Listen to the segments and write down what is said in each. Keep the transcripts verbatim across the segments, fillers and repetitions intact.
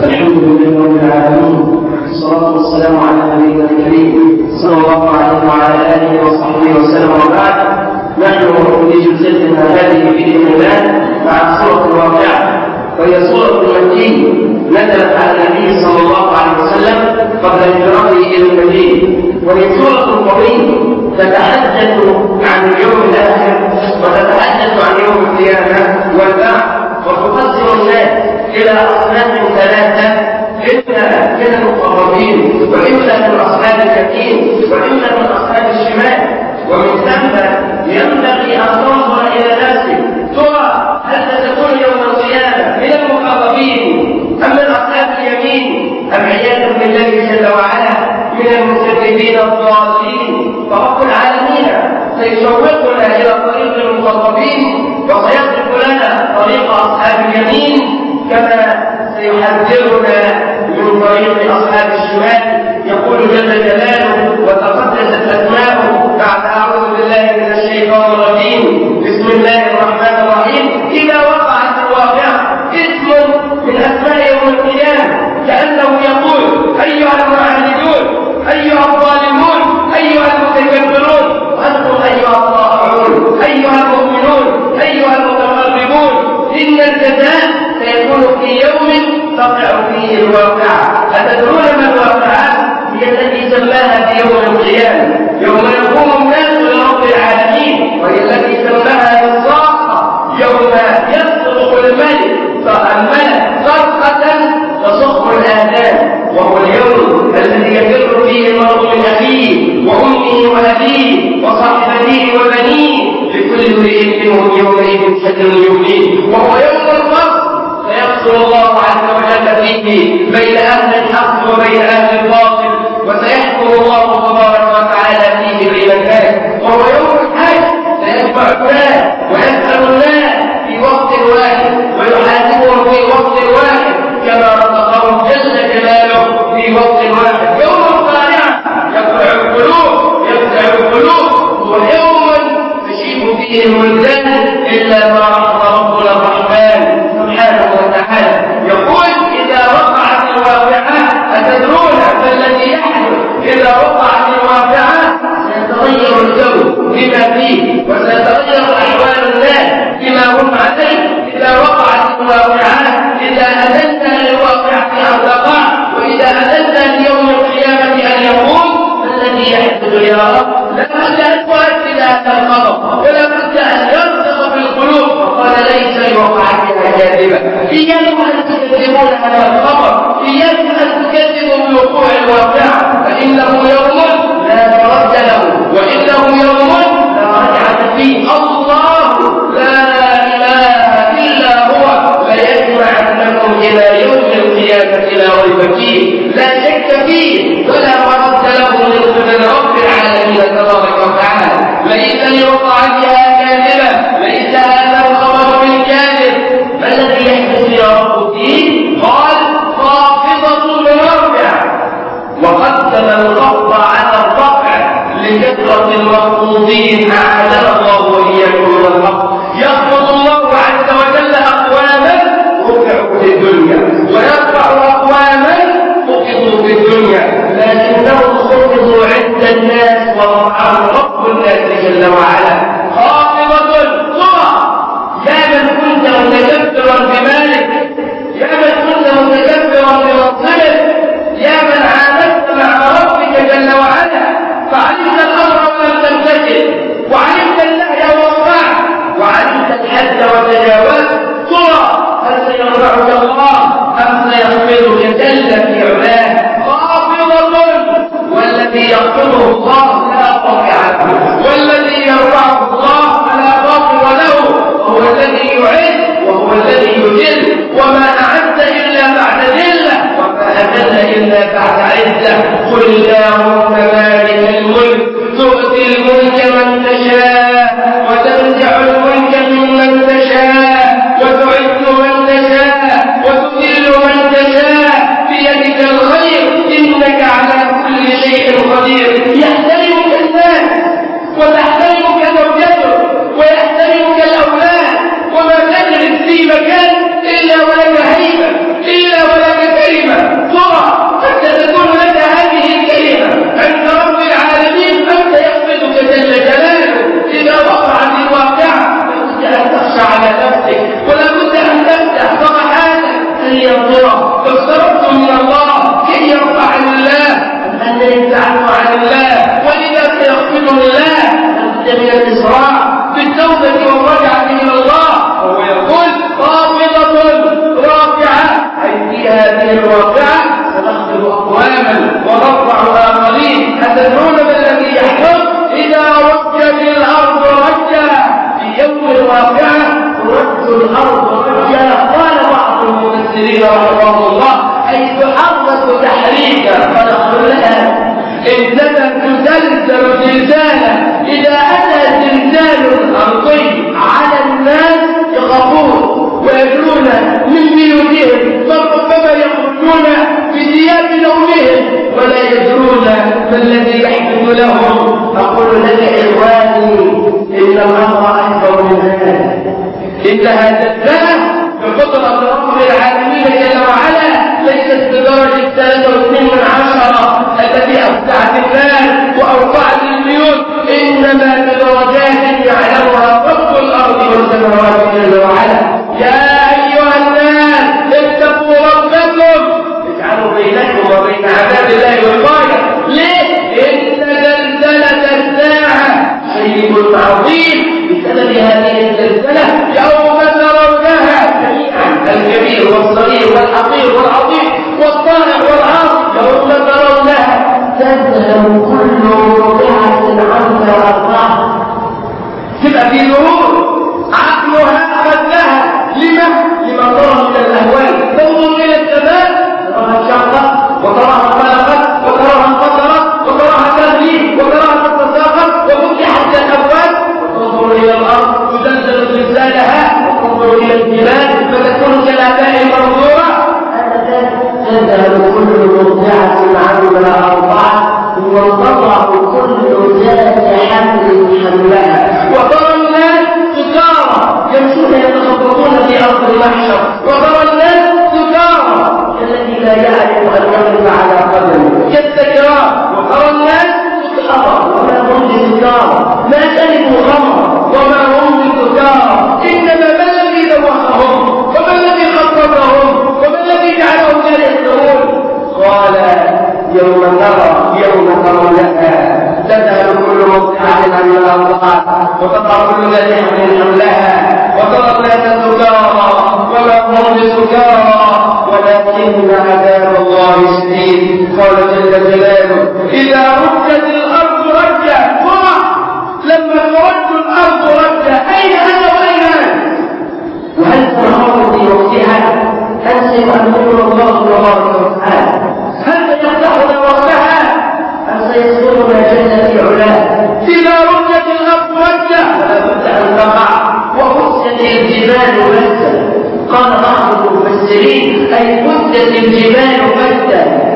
الحمد لله رب العالمين، والصلاة والسلام على نبينا الكريم صلى الله عليه وعلى آله وصحبه وسلم. وبعد، نحن في جلستنا هذه بإذن الله مع سورة الواقعة، وهي سورة مكية نزلت على النبي صلى الله عليه وسلم قبل هجرته إلى المدينة، وهي سورة قوية تتحدث عن اليوم الآخر وتتحدث عن يوم القيامة والبعث، وتقسم الناس إلى أصناف ثلاثة: إما من المقربين، وإما من أصحاب اليمين، وإما من أصحاب الشمال. ومن ثم ينبغي أن تنظر إلى نفسك، ترى هل ستكون يوم القيامة من المقربين أم من أصحاب اليمين، أم عياذا بالله جل وعلا من المكذبين الضالين. فرب العالمين سيشوقنا إلى طريق المقربين، وسيصف لنا طريق أصحاب اليمين، كما سيحذرنا من طريق أصحاب الشمال. يقول جل جلاله وتقدست أسماؤه بعد أعوذ بالله من الشيطان الرجيم: بسم الله الرحمن الرحيم. إذا وقعت الواقعة اسم من أسماء يوم القيامة، كأنه يقول: أيها المعاندون، أيها الظالمون، أيها المتكبرون، وأنتم أيها الطائعون، أيها المؤمنون، أيها المتقربون، إن الجزاء سيكون في يوم تقع فيه الواقعة. أتدرون ما الواقعة؟ هي التي سماها في يوم القيامة، يوم يقوم الناس لرب العالمين، وهي التي سماها بالصاخة، يوم يصرخ الملك فالملك صرخة تصخ الآذان، وهو اليوم الذي يفر فيه المرء من أخيه وأمه وأبيه وصاحبته وبنيه، لكل امرئ منهم يومئذ شأن يغنيه. وهو يوم الفصل، سيفصل الله عز وجل فيه بين أهل الحق وبين أهل الباطل، وسيحكم الله تبارك وتعالى فيه بين الناس. وهو يوم الحج، سيجمع الناس ويسأل الناس في وقت واحد ويحاسبهم في وقت واحد كما رزقهم جل جلاله في وقت واحد. يوم القارعة يقطع القلوب، يقطع القلوب. هو يوم تشيب فيه الولدان إلا ما رحم ربنا الرحمن سبحانه وتعالى. يقول: إذا وقعت الواقعة، أتدرون ما الذي يحدث إذا وقعت الواقعة؟ سيتغير الجو بما فيه، وسيتغير أحوال الناس بما هم عليه. إذا وقعت الواقعة، إذا أذنت للواقعة أن تقع، وإذا أذنت ليوم القيامة أن يقوم، ما الذي يحدث يا رب؟ لا بد أن تؤكد هذا الخبر، ولا بد أن يرسخ في القلوب. وقال: ليس لوقعتها كاذبة. إياكم أن تكذبون هذا الخبر، إياكم أن تكذبوا بوقوع الواقعة، فإنه يوم لا مرد له، وإنه يوم لا رجعة فيه. الله لا إله إلا هو ليجمعنكم إلى يوم القيامة لا ريب فيه، لا شك فيه، ولا مرد له من قبل رب العالمين تبارك وتعالى. ليس لوقعتها كاذبة، ليس هذا الخبر بالكاذب. ما الذي يحدث يا رب فيه؟ قال: خافضة رافعة، وقدم الخفض على الرفع لكثرة المخفوضين أعاذنا الله وإياكم من الخفض. يخفض الله عز وجل أقواما رفعوا في الدنيا، ويرفع أقواما خفضوا في الدنيا، لكنهم خفضوا عند الناس ورفعهم رب الناس جل وعلا. خافضة ترى يا من كنت متكبرا بمالك، يا من كنت متكبرا بمنصبك، يا من عاندت مع ربك جل وعلا، فعلمت الأمر ولم تمتثل، وعلمت النهي والطاعة، وعلمت الحد وتجاوزت، ترى هل سيرفعك الله أم سيخفضك جل في علاه؟ خافضة، والذي يخفضه الله لا رافع له، والذي يرفعه الله فلا خافض له. هو الذي يعز وهو الذي يذل، وما أعز إلا بعد ذلة، وما أذل إلا بعد عزة. قل اللهم مالك الملك تؤتي الملك من تشاء، وتنزع الملك ممن تشاء، وتعز من تشاء، وتذل من تشاء، بيدك الخير، إنك على كل شيء قدير. يحترمك الناس، وتحترمك زوجته، ويحترمك الأولاد، وما تجلس في مكان إلا ولك هيبة، إلا ولك كلمة عنه عن الله، ولذا سيغفر الله من الإسراع بالتوبة والرجعة إلى الله. وهو يقول خافضة رافعة، أي في هذه الرافعة سنخفض أقواما ونرفع آخرين. أتدرون ما الذي يحصل إذا رجت الأرض رجا؟ في يوم الرافعة ترج الأرض رجا. قال بعض المفسرين رحمه الله أي تحرك تحريكا. فنقول لها إنما تزلزل زلزالا. إذا أتى زلزال أرضي على الناس يخافون ويجرون من بيوتهم، بل ربما يخرجون بثياب نومهم ولا يدرون ما الذي يحدث لهم. أقول لك إخواني إن الأمر أكبر من هذا. إن هذا الزمن بقدرة رب العالمين جل وعلا ليست بدرجة ثلاثة واثنين من عشرة التي أفتحت الناس وأوقعت البيوت، إنما بدرجات يعلمها رب الأرض والسماوات جل وعلا. يا أيها الناس اتقوا ربكم، اجعلوا بينكم وبين عذاب الله وقاية. ليه؟ إن زلزلة الساعة شيء عظيم. بسبب هذه الزلزلة يوم ترونها جميعا، الكبير والصغير والحقير والعظيم والطائع والعاصي، يوم ترونها تذهل كل مرضعة عما أرضعت. تبقى في ظهور عقلها أخذها. لما؟ لما ترى من الأهوال. تنظر إلى السماء تراها انشقت وتراها خلقت وتراها انفطرت وتراها تغلي وتراها تتساقط وفتحت الأبواب، وتنظر إلى الأرض تزلزل زلزالها، وتنظر إلى الجبال فتكون كالآباء المنظورة. تذهل كل مرضعة عما أرضعت وتضع كل ذات حمل حملها. وترى الناس سكارى يمشون يتخبطون في أرض المحشر، وترى الناس سكارى الذي لا يعرف أن يقف على قدمه كالسكران. وترى الناس سكارى وما هم بسكارى، ما شربوا خمرا وما هم بسكارى، إنما ما الذي دوخهم وما الذي خطبهم وما الذي جعلهم لا يستوون. قال يوم ترى يوم ترونها تذهل كل مرضعة عما أرضعت وتضع كل ذات حمل حملها، وترى الناس سكارى وما هم بسكارى ولكن عذاب الله شديد. قال جل جلاله إذا رجت الأرض رجا. لما ترج الأرض رجا أين أنا وأين أنت؟ وهل تنهار في وقتها؟ أنسب أن يقول الله تبارك وتعالى هل سيفتحنا وقتها أم سيصدرنا جل في علاه؟ إذا رجت الأرض رجا فلا بد أن تقع. وبست الجبال بسا. قال بعض المفسرين أي بست الجبال بسا،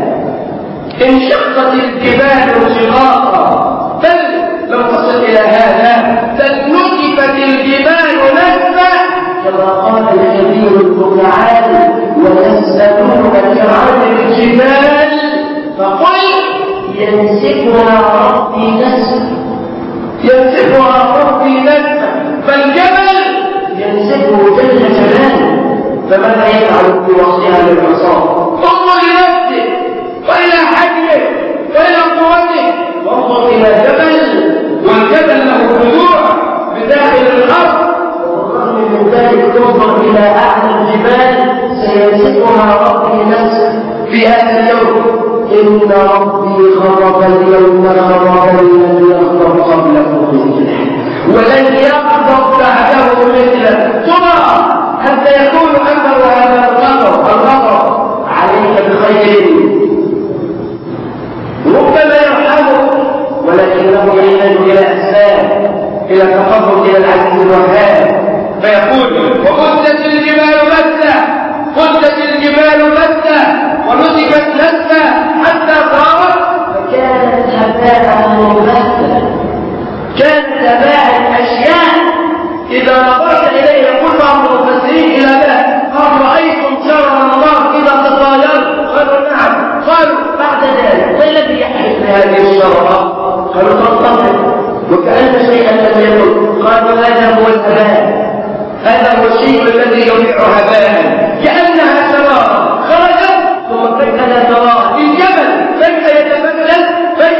انشقت الجبال انشقاقا. بل لو تصل إلى هذا بل نكبت الجبال نكبا، كما قال الكبير المتعالي ويسألونك عن الجبال فقل ينسفها ربي نسفا. ينسفها ربي نسفا، فالجبل ينسفه جل جلاله. فماذا يفعل في وصلها للعصا؟ انظر لنفسه وإلى حجمه وإلى قوته، وانظر إلى جبل والجبل له خضوع بداخل الأرض، والرغم من ذلك تنظر إلى أعلى الجبال سينسفها ربي نفسه في هذا اليوم. إن ربي خرب اليوم خربا لم يخرب قبله مثله ولن يخرب بعده مثله. ترى هل سيكون أمر هذا الغضب الغضب عليك بخير؟ ربما يرحمه، ولكنه يحتاج إلى أسباب، إلى تقرب إلى العزيز الوهاب. فيقول وبست الجبال بسا، بست الجبال بسا ونسفت نسفا حتى صارت فكانت هباء منبثا. كانت هباء أشياء إذا نظرت إليه يقول بعض المفسرين إلى ذلك هل رأيتم شرر الله إذا تطايرت؟ قالوا نعم. قالوا بعد ذلك ما الذي يحدث بهذه الشررة؟ قالوا تنطفئ وكأن شيئا لم يكن. قالوا هذا هو الهباء، هذا هو الشيء الذي يضيع هباء، كأنها شرارة خرجت ثم فجأة لا تراها. الجبل فجأة يتفتت، فجأة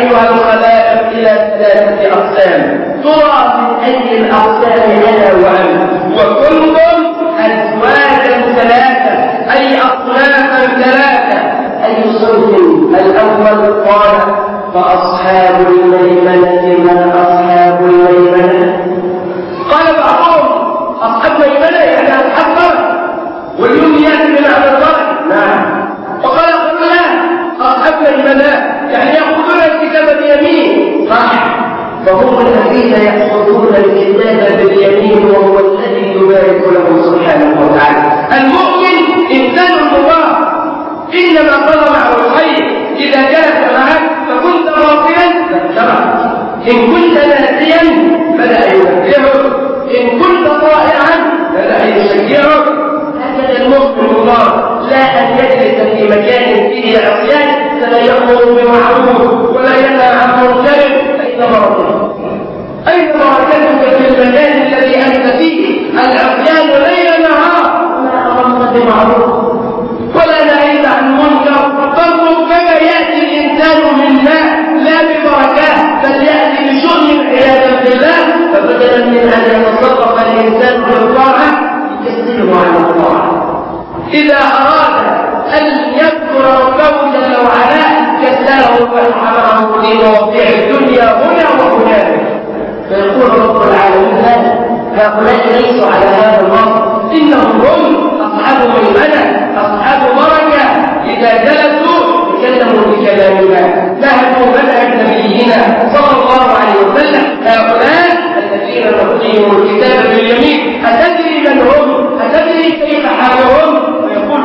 أيها الخلائق إلى ثلاثة أقسام، ترى من أي الأقسام أنا وأنت، وكنتم أزواجا ثلاثة أي أصنافا ثلاثة. أي صنف؟ الأول قال فأصحاب الميمنة ما أصحاب الميمنة؟ قال بعضهم أصحاب ميمنة يعني أصحاب فرق، واليوم يأتي بمعنى الفرق. نعم. وقال لا، أصحاب ميمنة يعني يأخذون الكتاب بيمين. صح. فهم الذين يأخذون الكتاب باليمين وهو الذي يبارك له سبحانه وتعالى. المؤمن إنسان مبارك، إنما طلب معه الخير. إذا جلس معك فكنت غافلا ذكرك، إن كنت ناسيا بدأ يذكرك، إن كنت طائعا بدأ يشجعك. هكذا المؤمن الله، لا أن يجلس في مكان فيه عصيان فلا يأمر بمعروف ولا ينهى عن منكر. أين بركتك؟ أين بركتك في المكان الذي أنت فيه؟ العصيان ليل نهار، ولا أمرت بمعروف ولا نهيت عن منكر. فانظر كما يأتي الإنسان من ماء لا ببركات، بل يأتي بشؤم عياذا بالله. فبدلا من أن يتصرف الإنسان بالطاعة يكسله عن الطاعة. إذا أراد أن يذكر ربه جل وعلا كسله وحرمه في مواضيع الدنيا هنا وهناك. فيقول رب العالمين هؤلاء ليسوا على هذا الوضع، إنهم هم أصحاب ميمنة أصحاب بركة. إذا جلسوا تكلموا بكلام الله، نهجوا منهج نبينا صلى الله عليه وسلم. هؤلاء الذين نعطيهم الكتاب باليمين، أتدري من هم؟ أتدري كيف حالهم؟ ويقول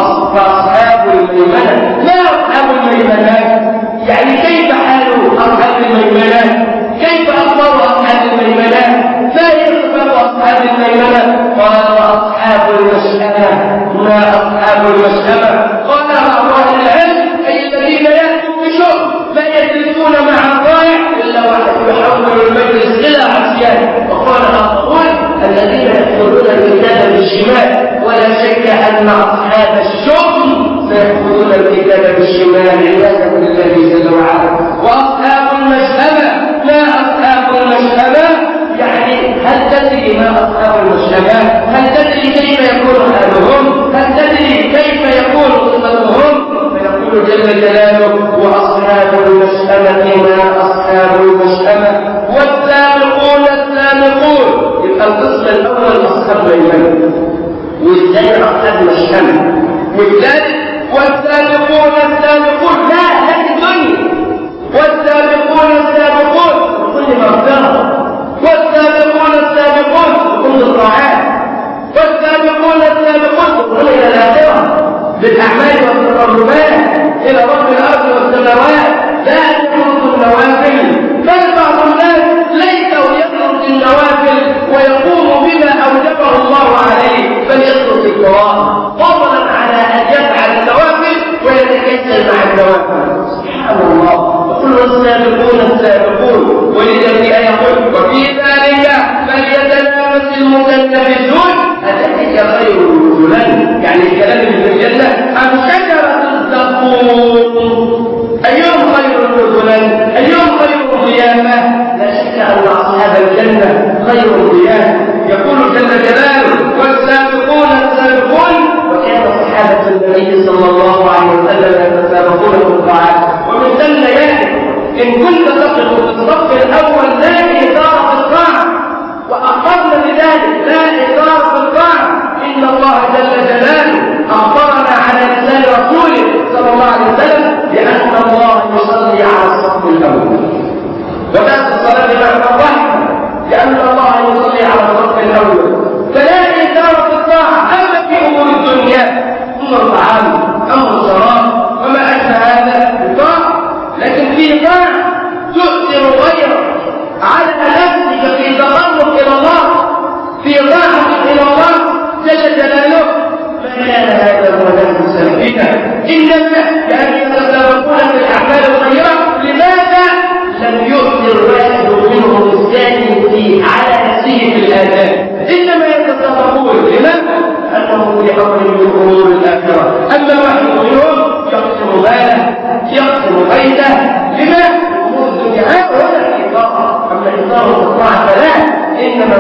وأصحاب الميمنة. ما أصحاب الميمنة؟ يعني كيف حال أصحاب الميمنة؟ كيف أخبر أصحاب الميمنة؟ ما يخبر أصحاب الميمنة؟ قال وأصحاب المشأمة. ما أصحاب المشأمة؟ قال بعض أهل العلم أي الذين يأتوا بشؤم لا يجلسون مع ضائع إلا ويحول المجلس إلى عصيان. وقال آخرون الذين يأخذون الكتاب بالشمال، ولا شك أن أصحاب الشؤم سيأخذون الكتاب بالشمال عياذا بالله جل وعلا. وأصحاب المشأمة. ما أصحاب المشأمة؟ يعني هل تدري ما أصحاب المشأمة؟ هل تدري كيف يكون حالهم؟ هل تدري كيف يكون قصتهم؟ فيقول جل جلاله وأصحاب المشأمة ما أصحاب المشأمة والسابقون السابقون. يبقى القسم الأول أصحاب ميمنة، والثاني أصحاب مشأمة، والثالث والسابقون السابقون. لا لا الدنيا. والسابقون السابقون بكل مغفرة، والسابقون السابقون بكل الطاعات، والسابقون السابقون بكل إلى الآخرة بالأعمال والتقربات إلى رب الأرض والسماوات. لا يترك النوافل، بل بعض الناس ليس يترك النوافل ويقوم بما أوجبه الله عليه، بل يترك القراءة فضلا على أن يفعل النوافل ويتكسل مع النوافل. سبحان الله. كل السابقون السابقون. ولذلك يقول وفي ذلك فليتنافس المتنافسون. أذلك خير الرجلين، يعني الكلام اللي في الجنة أم شجرة الزقوم. أيهم خير الرجلين؟ أيهم خير القيامة؟ لا شك أن أصحاب الجنة خير القيامة. يقول جل جلاله والسابقون السابقون. وكان صحابة النبي صلى الله عليه وسلم يتسابقون في الطاعات. ومن ثم يأتي إن كنت تقف في الصف الأول لا إثارة في الطاعة، وأخبرنا بذلك لا إثارة في الطاعة. إن الله جل جلاله أخبرنا على لسان رسوله صلى الله عليه وسلم بأن الله يصلي على الصف الأول، وذات الصلاة بعد الرحمة لأن الله يصلي على الصف الأول. فلا إثارة في الطاعة. أما في أمور الدنيا أمر طعام أمر شراب وما أشبه هذا بالطاعة، لكن في طاعة تؤثر غيرك على نفسك في تقرب إلى الله، في طاعة إلى الله جل جلاله. ما كان هذا هو نفس سلبنا، إنما كان يتسابقون في الأعمال الخيرة. لماذا لم يؤثر واحد منهم الثاني في على نفسه في الآداب؟ إنما يتسابقون. لماذا؟ أنهم في أمر من أمور الآخرة. أما واحد منهم يقسم ماله يقسم بيته. لماذا؟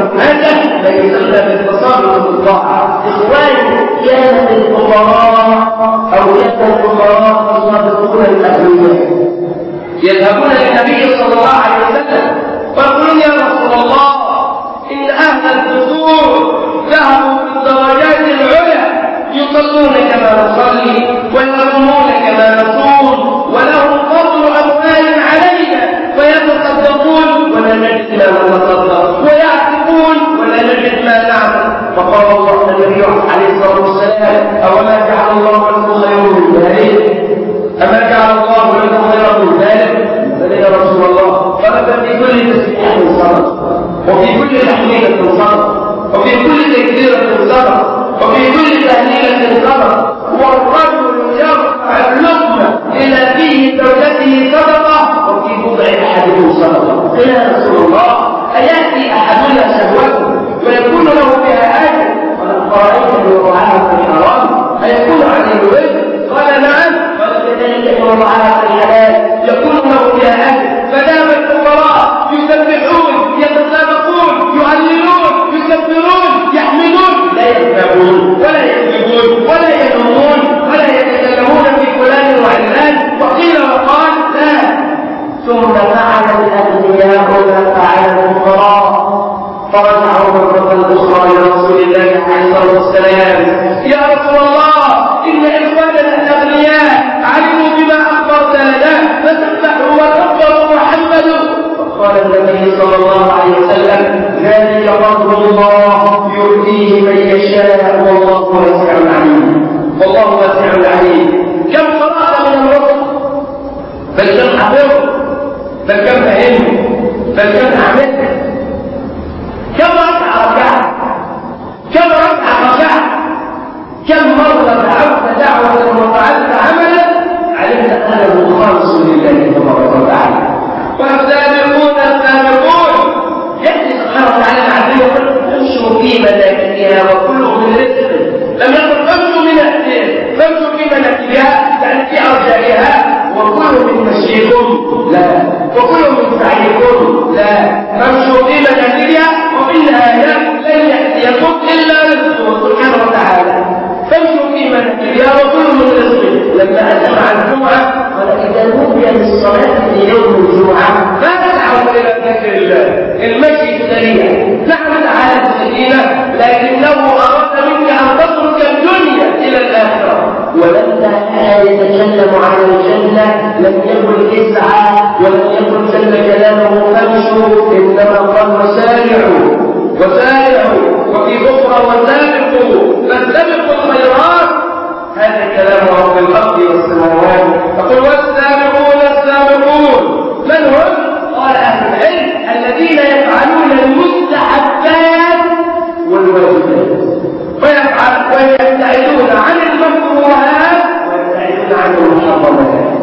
هذا لا يسمى بالتصرف بالطاعة. إخواني كانت الفقراء أو كان الفقراء يصادقون الأغنياء يذهبون للنبي صلى الله عليه وسلم ويقولون يا رسول الله إن أهل الدثور ذهبوا بالدرجات العلى يصلون كما نصلي ويصومون كما نصوم ولهم فضل أموال علينا ويتصدقون ولا نجد ما نتصدق ويعتقون ولا نجد ما نعمل. فقال الله النبي عليه الصلاة والسلام أوما جعل الله لكم خير من ذلك؟ أما جعل الله لكم خير من ذلك؟ فلي يا رسول الله قال في كل تسبيحة صدقة وفي كل تحميدة صدقة وفي كل تكبيرة صدقة وفي كل تهليلة صدقة والرجل يرفع اللقمة إلى فيه زوجته صدقة وفي بضع أحدهم صدقة. قيل يا رسول الله أيأتي أحدنا شهوته ويكون له بها أجر؟ قال أرأيت لو رعاها في الحرام أيكون عليه وزر؟ قال نعم. قال كذلك لو رعاها في الحلال يكون له بها أجر. فدام الفقراء يسبحون يتسابقون يهللون يكبرون يحمدون لا يكذبون ولا يكذبون ولا ينومون ولا يتكلمون في فلان وعلان. وقيل وقال لا. ثم فعل الأغنياء ما فعل الفقراء فرجعوا مرة أخرى إلى رسول الله عليه الصلاة والسلام يا رسول الله إن إخواننا الأغنياء علموا بما أخبرت لنا فسبحوا وكبروا وحمدوا. قال النبي صلى الله عليه وسلم ذلك فضل الله يؤتيه من يشاء والله واسع عليم. والله واسع عليم. كم قرأت من الرسل بل كم حفظت بل كم فهمت بل كم عملت كم ركعة ركعت كم ركعة ركعت كم مرة دعوت دعوة وفعلت عملا علمت أنه خالص لله تبارك وتعالى. والسابقون السابقون يأتي سبحانه وتعالى العبد يقول امشوا في مناكبها وكلوا من رزق. لم يقل امشوا من أهلها فامشوا في مناكبها يعني في أرجائها وكلوا من مشيكم لا وكلوا من سعيكم لا فامشوا في مناكبها وفي النهاية لن يأتيكم إلا رزقه سبحانه وتعالى. فامشوا في مناكبها وكلوا من رزقه. لما أسمع الجمعة قال إذا نودي للصلاة في يوم الجمعة فاسعوا إلى ذكر الله. المشي السريع نعم على السكينة لكنه أراد منك أن تترك الدنيا إلى الآخرة. ولما يتكلم عن الجنة لم يقل اسعى ولم يقل جل جلاله فامشوا إنما قال وسارعوا وسارعوا وفي أخرى وسابقوا فاستبقوا الخيرات. هذا كلام رب الأرض والسماوات. يقول والسابقون السابقون من هم؟ قال أهل العلم الذين يفعلون المستحبات والواجبات ويفعل ويبتعدون عن المكروهات ويبتعدون عن المحرمات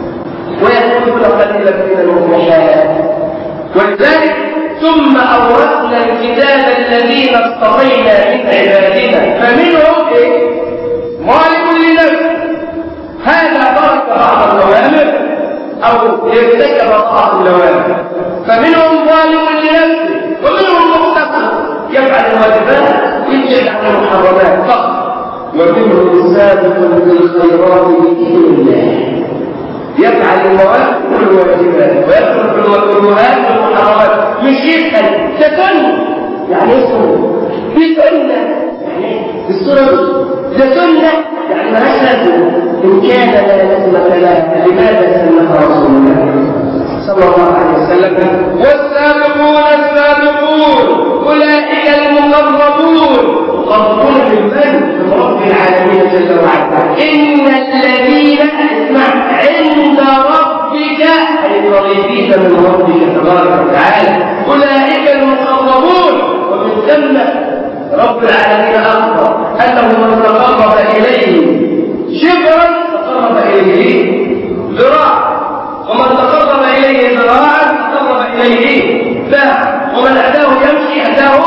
ويكونون قليلا من المفلحات. ولذلك ثم أورثنا الكتاب الذين اصطفينا من عبادنا فمنهم إيه؟ ظالم لنفسه هذا ترك بعض الأوامر أو ارتكب بعض الأوامر. فمنهم ظالم لنفسه ومنهم مقتصد يفعل الواجبات ويبعد عن المحرمات فقط. ومنهم سابق بالخيرات بإذن الله يفعل المواد والواجبات ويدخل في المكروهات والمحرمات. مش يسأل ده سنة يعني اسمه في سنة يعني السنة ده سنة يعني ما لازمة. إن كان لا لازمة لها لماذا سنها رسول الله صلى الله عليه وسلم؟ والسابقون السابقون أولئك المقربون. مقربون من من؟ من رب العالمين جل وعلا. إن الذين اسمع عند ربك أي قريبين من ربك تبارك وتعالى أولئك المقربون. ومن ثم رب العالمين أخبر أنه من تقرب إليه شبرا تقرب إليه ذراع ومن تقرب إليه ذراعا تقرب إليه باع ومن أداه يمشي أداه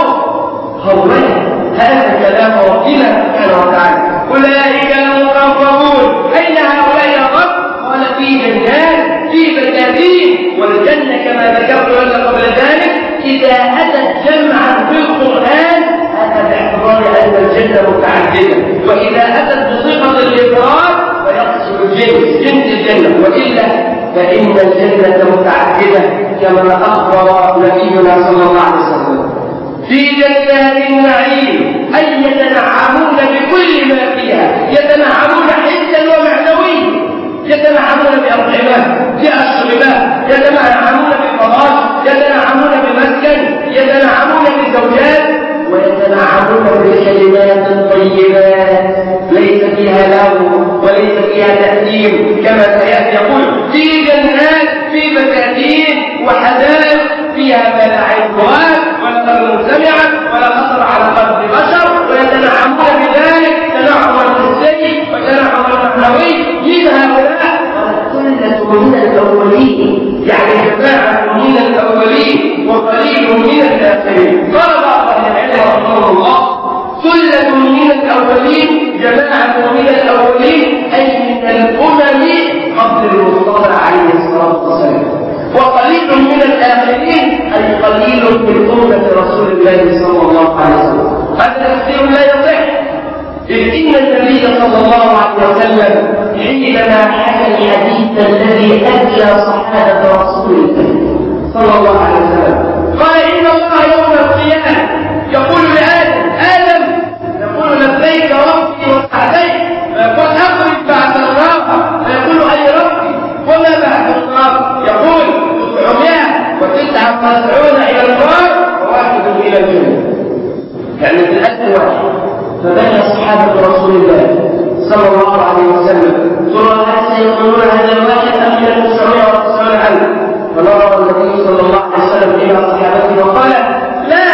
هولا. هذا كلام ربنا سبحانه وتعالى. أولئك المقربون. أين هؤلاء يا رب؟ قال في جنات في بساتين. والجنة كما ذكرت لك قبل ذلك إذا أتت جمعا جنس جنس الجنة، وإلا فإن الجنة متعددة كما أخبر نبينا صلى الله عليه وسلم في جنات النعيم، أي يتنعمون بكل ما فيها، يتنعمون حسا ومعنويا، يتنعمون بأطعمة بأشربة، يتنعمون بفراش، يتنعمون بمسكن، يتنعمون بزوجات، ويتنعمون بكلمات طيبات ليس فيها لغو وليس فيها تأثيم، كما سيأتي يقول في جنات في بساتين وحدائق فيها ما لا عين رأت ولا قلب سمعت ولا خطر على قلب بشر، ويتنعمون بذلك تنعما حسي وتنعما معنوي. من هؤلاء ثلة من الأولين، يعني جماعة من الأولين وقليل من الآخرين. قال بعض أهل العلم رحمه الله ثلة من الأولين جماعة من الأولين أي من الأمم قبل المصطفى عليه الصلاة والسلام، وقليل من الآخرين أي قليل من أمة رسول الله صلى الله عليه وسلم. هذا تفسير لا يصح، إذ إن النبي صلى الله عليه وسلم حينما حكى الحديث الذي أتى صحابة رسول الله صلى الله عليه وسلم قال إن الله يوم القيامة يقول لآدم آدم يقول لبيك ربي وسعديك، فيقول أخرج بعد الراحة، فيقول أي ربي وما بعد الراحة، يقول تسعمائة وتسعة وتسعون إلى النار وواحد إلى الجنة، يعني في الألف واحد. فبنى أصحاب رسول الله صلى الله عليه وسلم ترى هل سيقولون هذا الواحد أم من تسعمائة وتسعون ألف؟ فنظر النبي صلى الله عليه وسلم إلى صحابته وقال لا،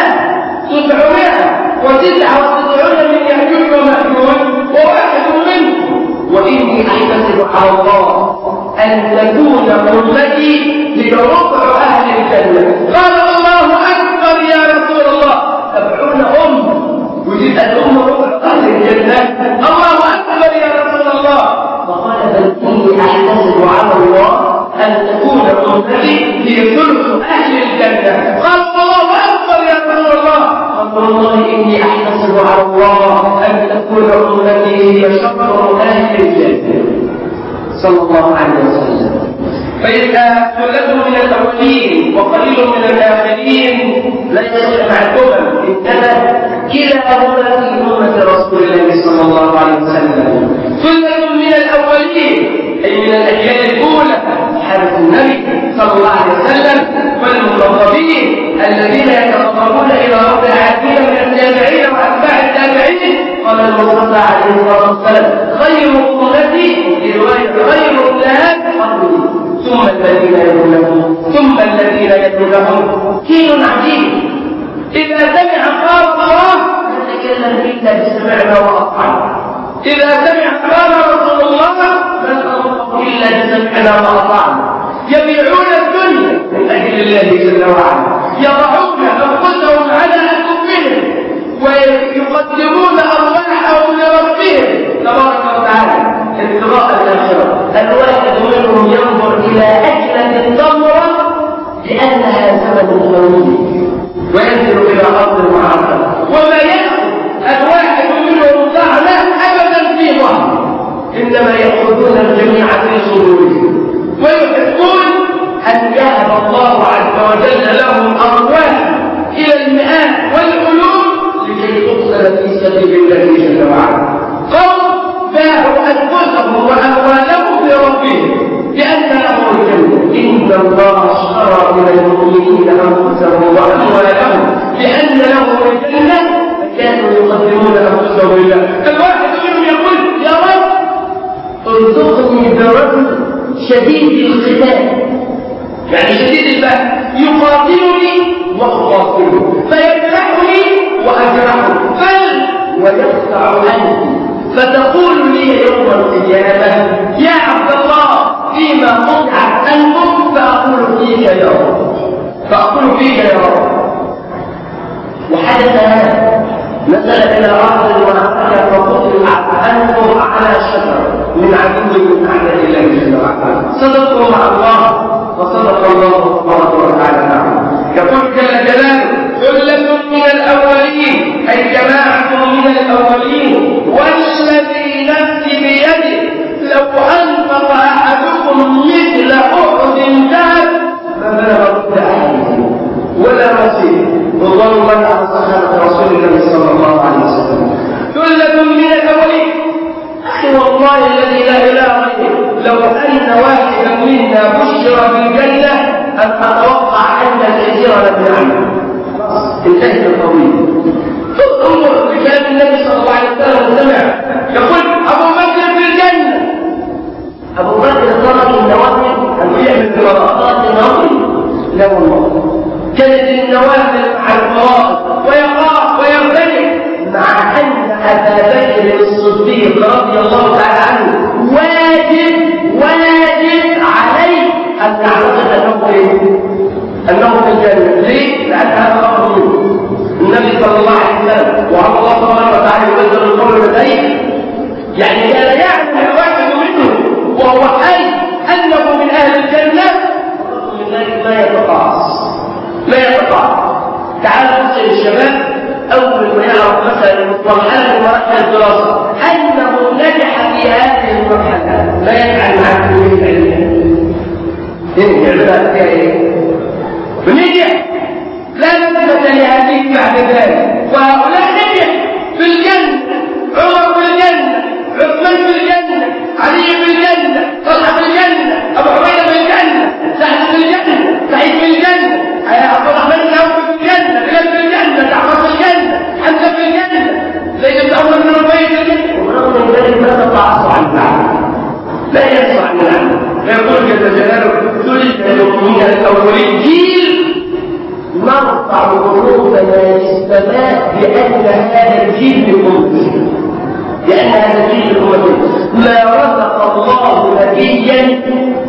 تسعمائة وتسعة وتسعون من يأجوج ومأجوج وواحد منه، وإني أحتسب على الله أن تكون أمتي هي ربع أهل الجنة. قال الله أكبر يا رسول الله، سبعون أم وجد الأم ربع أهل الجنة، الله أكبر يا رسول الله. فقال بل إني أحتسب على الله أن تكون أمتي هي ثلث أهل الجنة. قال الله أكبر يا رسول الله. قال والله إني أحتسب على الله أن تكون أمتي هي شطر أهل الجنة صلى الله عليه وسلم. فإذا ثلة من الأولين وقليل من الآخرين لا يصح مع الأمم، إنما كلاهما في أمة رسول الله صلى الله عليه وسلم. ثلة من الأولين أي من الأجيال الأولى صحابة النبي صلى الله عليه وسلم، والمقربين الذين يتقربون إلى رب العالمين من التابعين وأتباع التابعين. قال المصطفى عليه الصلاة والسلام خير أمتي برواية خير الناس قبلي ثم الذين يلونهم ثم الذين يلونهم. كيل عجيب، إذا سمع قال الله لا نتكلم إلا بسمعنا وأطعنا، إذا سمع قال رسول الله لا ننطق إلا بسمعنا وأطعنا. يبيعون الدنيا من أجل الله جل وعلا، يضعون أنفسهم على أكفهم ويقدمون أرواحهم لربهم تبارك وتعالى ابتغاء الآخرة. الواحد منهم ينظر إلى أجلة التمرة لأنها زمن طويل وينزل إلى أرض المعركة، وما يأخذ الواحد منهم طعنة أبدا في ظهره، إنما يأخذون الجميع في صدورهم ويحبون أن يهب الله عز وجل لهم أرواح إلى المئات والألوف لكي تقتل في سبيل الله جل وعلا. قوم باعوا أنفسهم وأموالهم لربهم لأن لهم الجنة. إن الله اشترى من المؤمنين أنفسهم وأموالهم لأن لهم الجنة فكانوا يقدمون أنفسهم لله. الواحد منهم يقول يا رب ارزقني برجل شديد القتال، يعني شديد البأس، يقاتلني وأقاتله فيجرحني وأجرحه بل ويقطع عني، فتقول لي يوم القيامة يا عبد الله فيما قطعت أنفك، فأقول فيك يا رب فأقول فيك يا رب. وحدث هذا، نزل إلى أرض المعركة فقطع أنفه على شجرة من عدو من أعداء الله جل وعلا. صدقوا مع الله وصدق الله تبارك وتعالى معه. يقول جل جلاله ثلة من الأولين أي جماعة من الأولين والذي نفسي بيده لو أنفق بشرى بالجنة أم أتوقع أن الكثير لم يعمل؟ انتهت القضية. انظر لكلام النبي صلى الله عليه وسلم وسمع يقول أبو بكر في الجنة. أبو بكر ترك النوافل أن يعمل بمراءات النوافل؟ لا والله، كانت النوافل مع الفرائض ويقاف ويرتجع، مع أن أبا بكر الصديق رضي الله تعالى عنه واجب واجب عليه أن يعتقد أنه أنه في الجنة. ليه؟ لأن هذا أمر منه النبي صلى الله عليه وسلم، وعلى الله سبحانه وتعالى يبذل القول لديه. يعني كان يعلم الواحد منه وهو حي أنه من أهل الجنة، ومن ذلك لا يتقاعس لا يتقاعس. تعالوا نسأل الشباب أول ما يعرف مثلا مرحلة مراحل الدراسة أنه نجح في هذه المرحلة، لا يفعل مع كل العلم يعملها فيها إيه؟ ونجح لا نسبة لهذه بعد ذلك. وهؤلاء نجح في الجنة، عمر في الجنة، عثمان في الجنة، علي في الجنة، طلحة في الجنة، أبو عبيدة في الجنة، سعد في الجنة، سعيد في الجنة، عبد الرحمن بن عوف في الجنة، بلال في الجنة، جعفر في الجنة، حمزة في الجنة، زيد بن عمرو بن ربيع في الجنة. ورغم من ذلك لا تتعصى عن العمل، لا ينصى عن العمل. فيقول جل جلاله ثلث المؤمنين الأولين جيل نرفع قلوبنا للسماء بأن هذا الجيل الأمة، لأن هذا الجيل الأمة ما رزق الله نبيا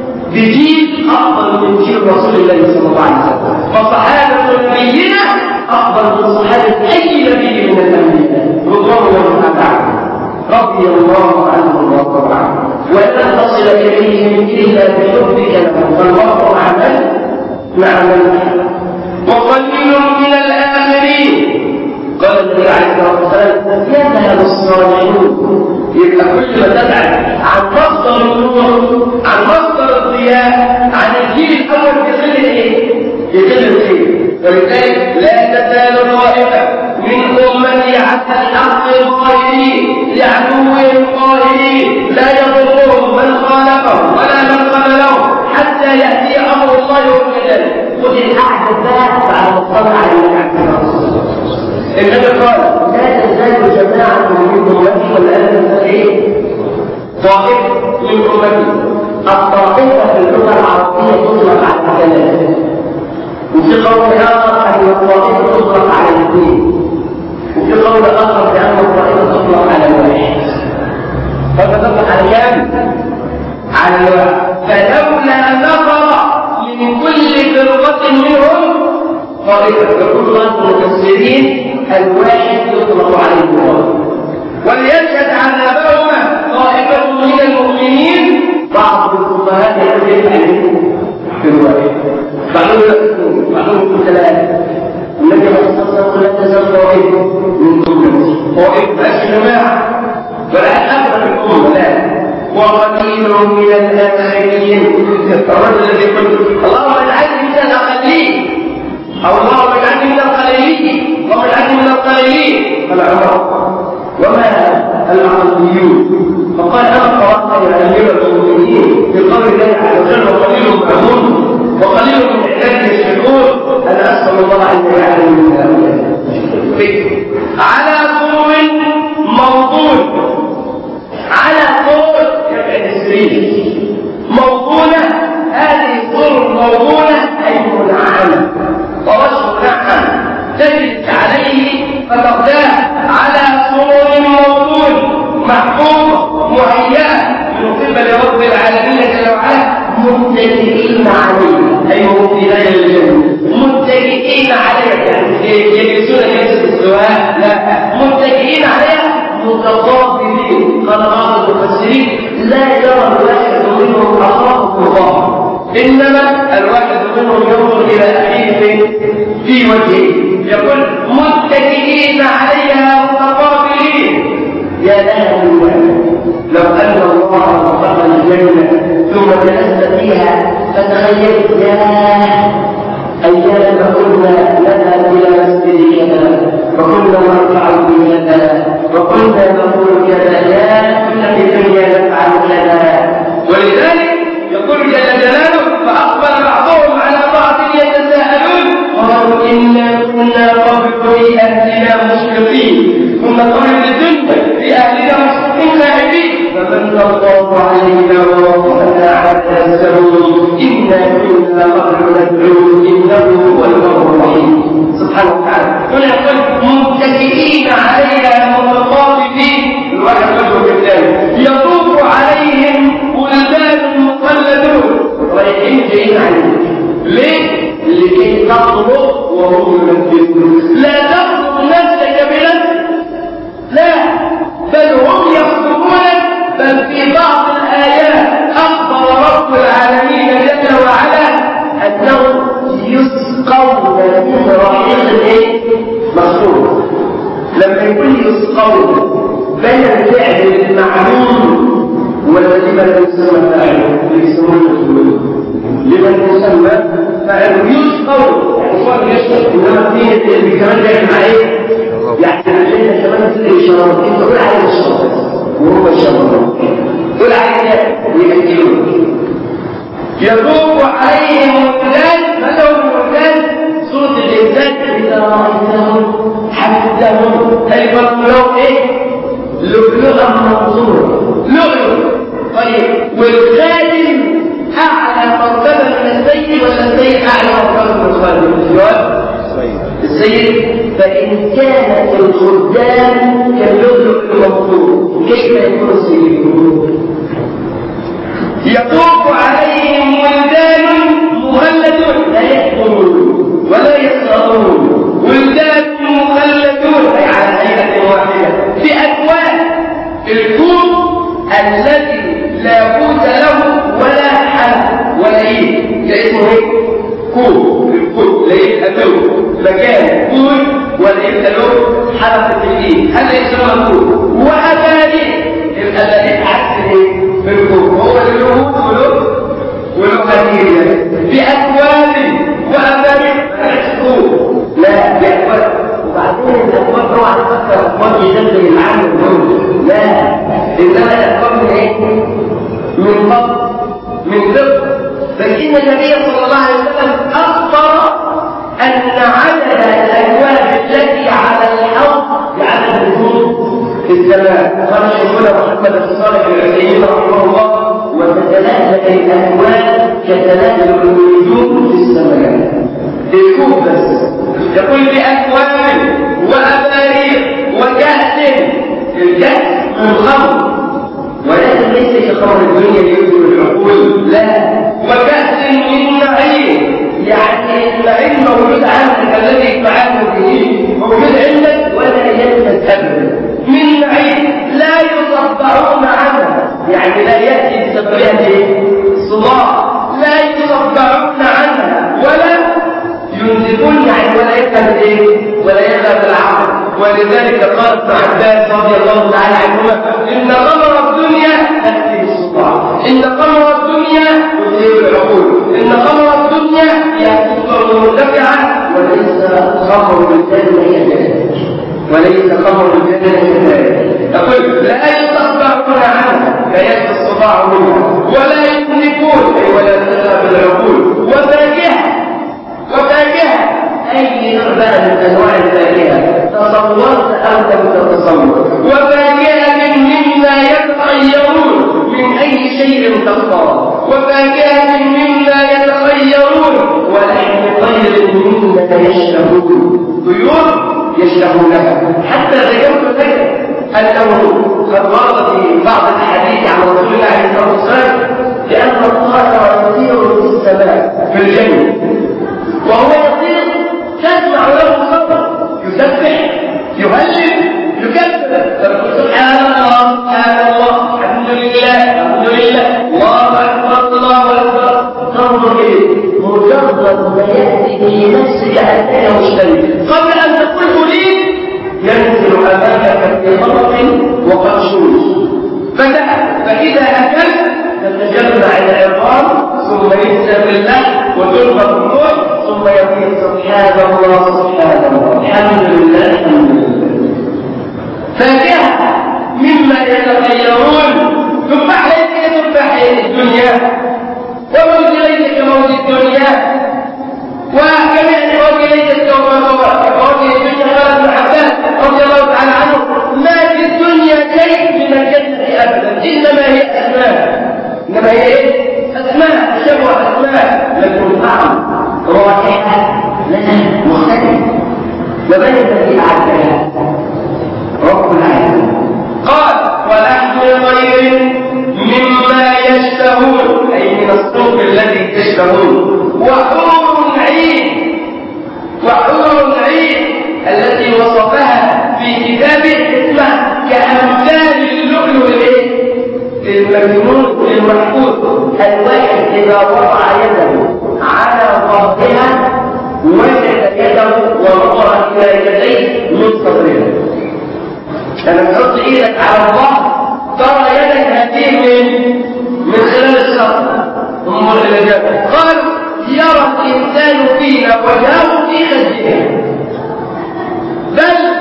بجيل أفضل من جيل رسول الله صلى الله عليه وسلم. فصحابة نبينا أفضل من صحابة أي نبي من الأنبياء رضوان الله تعالى رضي الله عنهم ورضوا عنه. ولن تصل إليهم إلا بحبك لهم، فالمرء مع من؟ مع من؟ وقليل من الآخرين. قال النبي عليه الصلاة والسلام يذهب الصالحون. يبقى كل ما تبعد عن مصدر النور، عن مصدر الضياء، عن الجيل الأول يقل إيه؟ يقل الخير. ولذلك لا تزال طائفة من أمتي على الحق الظاهرين لعدوهم الظاهرين لا يضرهم من خالفهم ولا من خذلهم حتى يأتي أمر الله وهم ذلك. خذ الأحد الذات على الطلع على المكان. النبي قال لا تزال جماعة من أمتي والآن ايه؟ طائفة من أمتي. الطائفة في اللغة العربية تطلق على الثلاثة، وفي قول آخر أن الطائفة تطلق على الاثنين، وفي قول آخر بأن الطائفة تطلق على الواحد. فما تطلق على كام؟ على الواحد. فلولا نفر من كل فرقة منهم طائفة، يقول بعض المفسرين الواحد يطلق عليه الواحد. وليشهد عذابهما طائفة من المؤمنين. بعض الفقهاء يقول عليه في الواحد، بعضهم يقول بعضهم ثلاثة. النبي عليه الصلاة والسلام لا تزال طائفة من أمتي، طائفة مش جماعة ولا أكثر من الأمة، لا. وقليل من الآخرين. الرجل الذي يقول اللهم اجعلني من الأقلين أو اللهم اجعلني من القليلين، اللهم اجعلني من القليلين. قال عمر وما الأقليون؟ فقال أنا قرأت يا أمير المؤمنين في قول الله عز وجل وقليل معهم وقليل من عباده الشكور. أنا أسأل الله أن يجعلني من هؤلاء. على سرر موضون، على طول يبقى السرير موضونة. هذه السرر موضونة أي منعمة، فرش منعم تجلس عليه فترتاح على سرر موضون محفوظة مهيئة من قبل رب العالمين جل وعلا، متكئين عليه أي هم في غير الجنة، متكئين عليها يجلسون جلسة السواء، لا متكئين عليها متقابلين. قال بعض المفسرين لا يرى الواحد منهم أخاه مضاعف، إنما الواحد منهم ينظر إلى أخيه في وجهه. يقول متكئين عليها متقابلين. يا لها من وعد لو أن الله وفق الجنة ثم جلست فيها فتخيلت يا أيام كنا نذهب إلى مسجد كذا وكنا نرفع بكذا وكنا نقول كذا، يا كنا في الدنيا نفعل كذا. ولذلك يقول جل جلاله الله علينا ووقفنا على السرور إنا كنا قبل ندعوه إنه هو البر الرحيم سبحانه وتعالى. ونقول متكئين عليها متقابلين الواحد يدعو بالله يطوف عليهم ولدان مخلدون رايحين جايين عليهم. ليه؟ لكي تطلب وهم ينفذون. لا تطلب نفسك بنفسك، لا، بل هم يخطبونك. بل في بعض الآيات أخبر رب العالمين جل وعلا أنهم يسقون من رحيق مخلوق. لما يقول يسقون بين الفعل المعلوم والذي لا يسمى فاعله يسمونه لمن يسمى فاعله يسقون يعني هو يشرب انما فيه اللي كمان جاي مع ايه؟ يعني عندنا كمان في الاشارات انت تقول عليه الشرط وهو الشرط تقول عليه يكتبون يطوف عليهم ولدان. ما لهم ولدان؟ سورة الإنسان إذا رأيتهم حسبتهم الفرق لهم إيه؟ لؤلؤا منصورا لؤلؤ. طيب والخادم أعلى مرتبة من السيد ولا السيد أعلى مرتبة من الخادم؟ الجواب السيد. فإن كانت الخدام كاللؤلؤ المنصور كيف يكون السيد؟ يطوف عليهم ولدان مخلدون لا يكفرون ولا يسخرون. ولدان مخلدون أي على هيئة واحدة في أكواب. الكوب الذي لا قوت له ولا حل ولا ايه ده اسمه ايه؟ كوب. الكوب لا يبقى له مكان كوب ولا يبقى له حركة الايد. هذا يسمى كوب. وأباريق الأباريق عكس ايه؟ في الكوب هو له وله وله هدية بأكواب وأباريق كوب لا بأكواب. وبعدين الأكواب روح تفكر أكواب يجذب العالم كله لا، إنما الأكواب من إيه؟ من فضل من ذكر. فإن النبي صلى الله عليه وسلم أخبر أن عدد الأكواب التي على الحوض بعدد النجوم في السماء. قال شيخنا محمد الصالح العثيمين رحمه الله وتتلألأ الأكواب كتلألؤ النجوم في السماء. الكوب بس يقول بأكواب وأباريق وكأس. الكأس من خمر ولكن ليس كخمر الدنيا يبدو العقول لا. وكأس من نعيم يعني النعيم موجود عندك الذي تعامل به موجود عندك ولا ينفذ أبدا. من نعيم لا يصدعون عنها يعني لا يأتي بسببها الصداع. لا يصدعون عنها ولا ينزفون يعني ولا يذهب ايه ولا يذهب العقل. ولذلك قال ابن عباس رضي الله تعالى عنهما ان قمر الدنيا تاتي بالصداع. ان قمر الدنيا يذهب العقول. ان قمر الدنيا يكون مرتفعا وليس قمر الجنه كذلك وليس قمر الجنه كذلك. يقول لا يصدعون عنها فياتي الصداع منها ولا يذنبون اي ولا تذهب العقول. وفاكهه وفاكهة أي نوع من أنواع الفاكهة تصورت أو لم تتصور. وفاكهة مما يتخيرون من أي شيء تختار. وفاكهة مما يتخيرون ولحم طير مما يشتهون. طيور يشتهونها. حتى ذكرت لك أنه قد ورد في بعض الحديث عن رسول الله عليه الصلاة والسلام لأن الطائر يطير في السماء في الجنة وهو يطير تسمع له صوت يسبح يهلل يكبر تقول سبحان الله سبحان الله الحمد لله الحمد لله الله اكبر الله اكبر. تنظر اليه مجرد ما ياتي في نفسك انك مشترك قبل ان تقول لي ينزل امامك في طرف وقشوش فتح. فاذا اكلت تتجمع العظام ثم ينزل باللحم وتنفخ الروح ثم يقول سبحان الله سبحان الله الحمد لله الحمد لله. فاكهة مما يتخيرون. تفاح ليس كتفاح الدنيا وموت ليس كموت الدنيا وكمان موت ليس كموت الدنيا. قال ابن عباس رضي الله تعالى عنه ما في الدنيا شيء من الجنة أبدا إنما هي إنما هي إيه؟ أسماء شبه أسماء، لكن طعم رائحة لها مختلف. ومن الذي أعدها؟ رب العالمين. قال ولحم طير مما يشتهون، أي من الصنف الذي يشتهون، وحور عين، وحور عين التي وصفها في كتابه اسمها كأمثال اللؤلؤ المكنون المحفوظ. الواحد إذا وضع يده على ظهرها وجد يده ونظر إلى يديه من صدرها. لما تحط إيدك على الظهر ترى يدك هذه من من خلال الصدر. انظر إلى جبل. قالوا يرى الإنسان فينا وجهه في خده، بل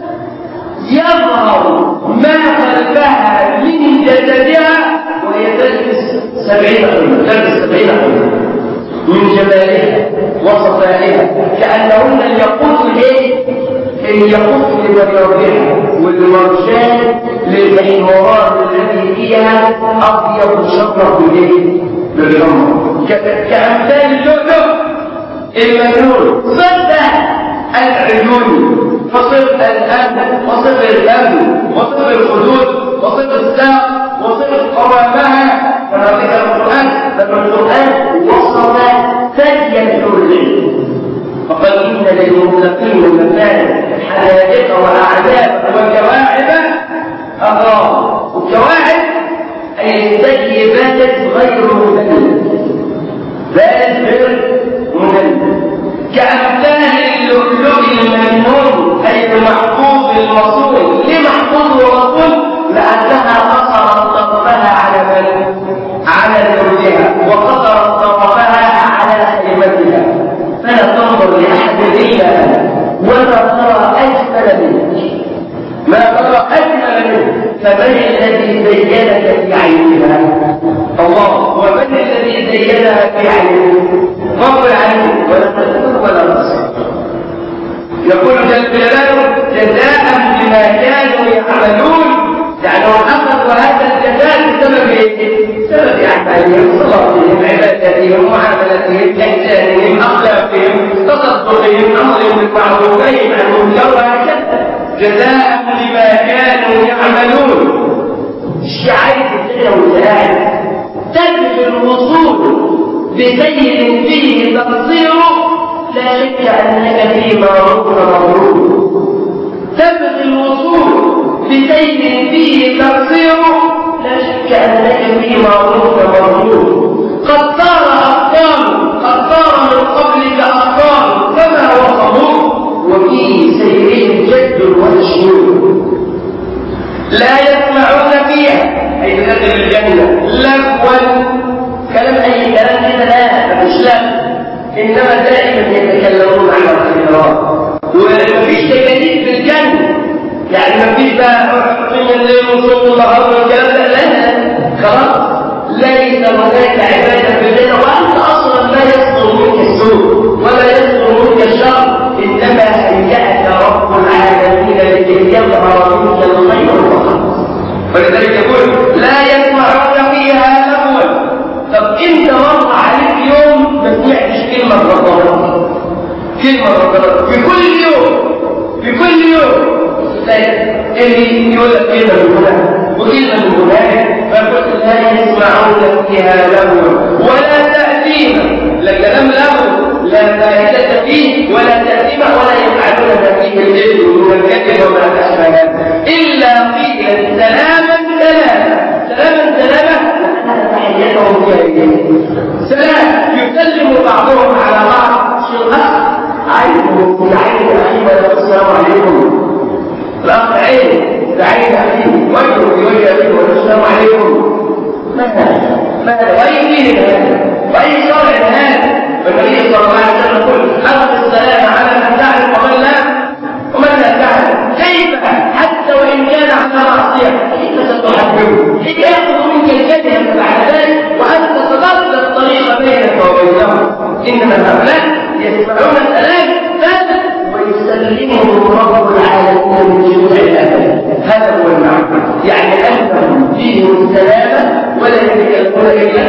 يظهر ما خلفها من جسدها وهي تلبس سبعين حلة، تلبس سبعين حلة من جمالها وصفائها، كأنهن الياقوت الايه؟ الياقوت لبياضها، والمرجان للحمران الذي فيها أبيض شطر بالايه؟ بالحمر، كأمثال اللؤلؤ المكنون. صدق العيون، وصف الأنف، وصف الأنف، وصف الخدود، وصف الساق، وصف قوامها. كما ذكر القرآن، لما القرآن وصف ثدي الحر فقال إن للمتقين مفازا حدائق وأعناب وكواعب أغراب. والكواعب أي الثدي باتت غير مذلل، باتت غير مذلل، كأمثال اللؤلؤ المكنون أي المحفوظ المصون. ليه محفوظ ومصون؟ لأنها قصرت طرفها على من؟ على زوجها، وقصرت طرفها على خيمتها، فلا تنظر لأحد إلا ولا ترى أجمل منك، ما ترى أجمل منك. فمن الذي زينك في عينها؟ الله. ومن الذي زينها في عينها؟ رب العالمين. ولا تذكر ولا تصير. يقول جل جلاله جزاء بما كانوا يعملون، يعني هم أخذوا هذا الجزاء بسبب ايه؟ بسبب أعمالهم، صلاتهم، عبادتهم، معاملتهم، إحسانهم، أخلاقهم، تصدقهم، أمرهم بالمعروف، نهيهم عن المنكر، وهكذا. جزاء بما كانوا يعملون. الشعائر الدنيا والآخرة تجد الوصول بسيد فيه تقصيره، لا شك أنك فيما ربك مغرور. تبغي الوصول بسيد فيه تقصيره، لا شك أنك فيما ربك مغرور. قد صار أبطال، قد صار من قبلك أبطال فما وصلوا، وفيه سيرهم جد وتشهور. لا يسمعون فيها أي بداخل الجنة لغوا، كلام أي كلام كده، لا مفيش لغو، إنما دائما يتكلمون عن الخيرات. ومفيش تجانيد في الجنة، يعني مفيش بقى حطين الليل وصوم النهار والكلام ده، لا خلاص. ليس هناك عبادة في الجنة وأنت أصلا لا يصدر منك السوء ولا يصدر منك الشر، إنما هيأك رب العالمين لكي يظهر منك الخير والخير. ولذلك يقول لا يسمعون فيها لغوا. طب انت مر عليك يوم ما سمعتش كلمه غلط، كلمه غلط في كل يوم، في كل يوم اللي يقول لك كلمه من هنا وكلمه من هناك، فقلت لا يسمعون فيها لغوا ولا تأثيما. لا كلام لغو، لا فائده فيه ولا تأثيما، ولا يفعلون ما فيه الجد والكذب وما اشبه الا قيلا سلاما سلاما سلاما سلاما. تحيتهم فيها سلام، يسلم بعضهم على بعض. شيء عينه سعيد أخيه السلام عليكم، الأخ عين سعيد أخيه وجهه في وجه أخيه السلام عليكم. ماذا؟ ماذا؟ وأي دين هذا؟ وأي شرع هذا؟ والنبي صلى الله عليه وسلم يقول ألقي السلام على من تعرف ومن لا ومن لا تعرف. كيف حتى وإن كان على معصية كيف ستحبه؟ كيف يأخذ منك الكلمة بعد ذلك وأنت تضل الطريق بينك وبينهم؟ إنما هؤلاء يسمعون الكلام بس ويسلمهم رب العالمين من جميع الأبد. هذا هو المعنى، يعني أنهم فيهم السلامة ولا يتكلمون إلا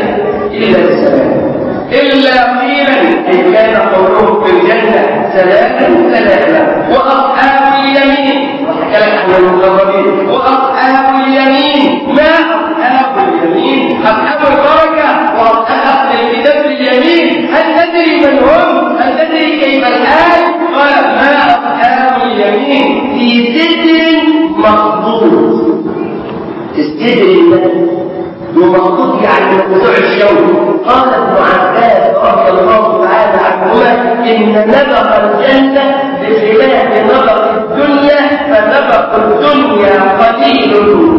يعني المقربين. واصحاب اليمين، ما اصحاب اليمين؟ اصحاب البركه واصحاب الكتاب اليمين. هل تدري من هم؟ هل تدري كيف الحال؟ قال ما اصحاب اليمين في سدر مخضود. السدر ومخطوط يعني موضوع الشوك. قال ابن عباس رضي الله تعالى عنهما ان نبق الجنه بخلاف نبق الدنيا، فنبق الدنيا قليل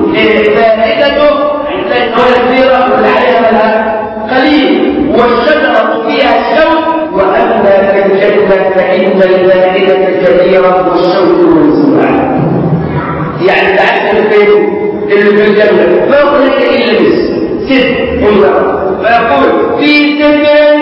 فائدته عند الدوله كبيره والعلم قليل، والشجره فيها الشوك. واما في الجنه فان الفائده كثيره والشوك منزوع. يعني تعرف البيت اللي في الجنة ما هناك إلا بس سد امرأة، فيقول في سد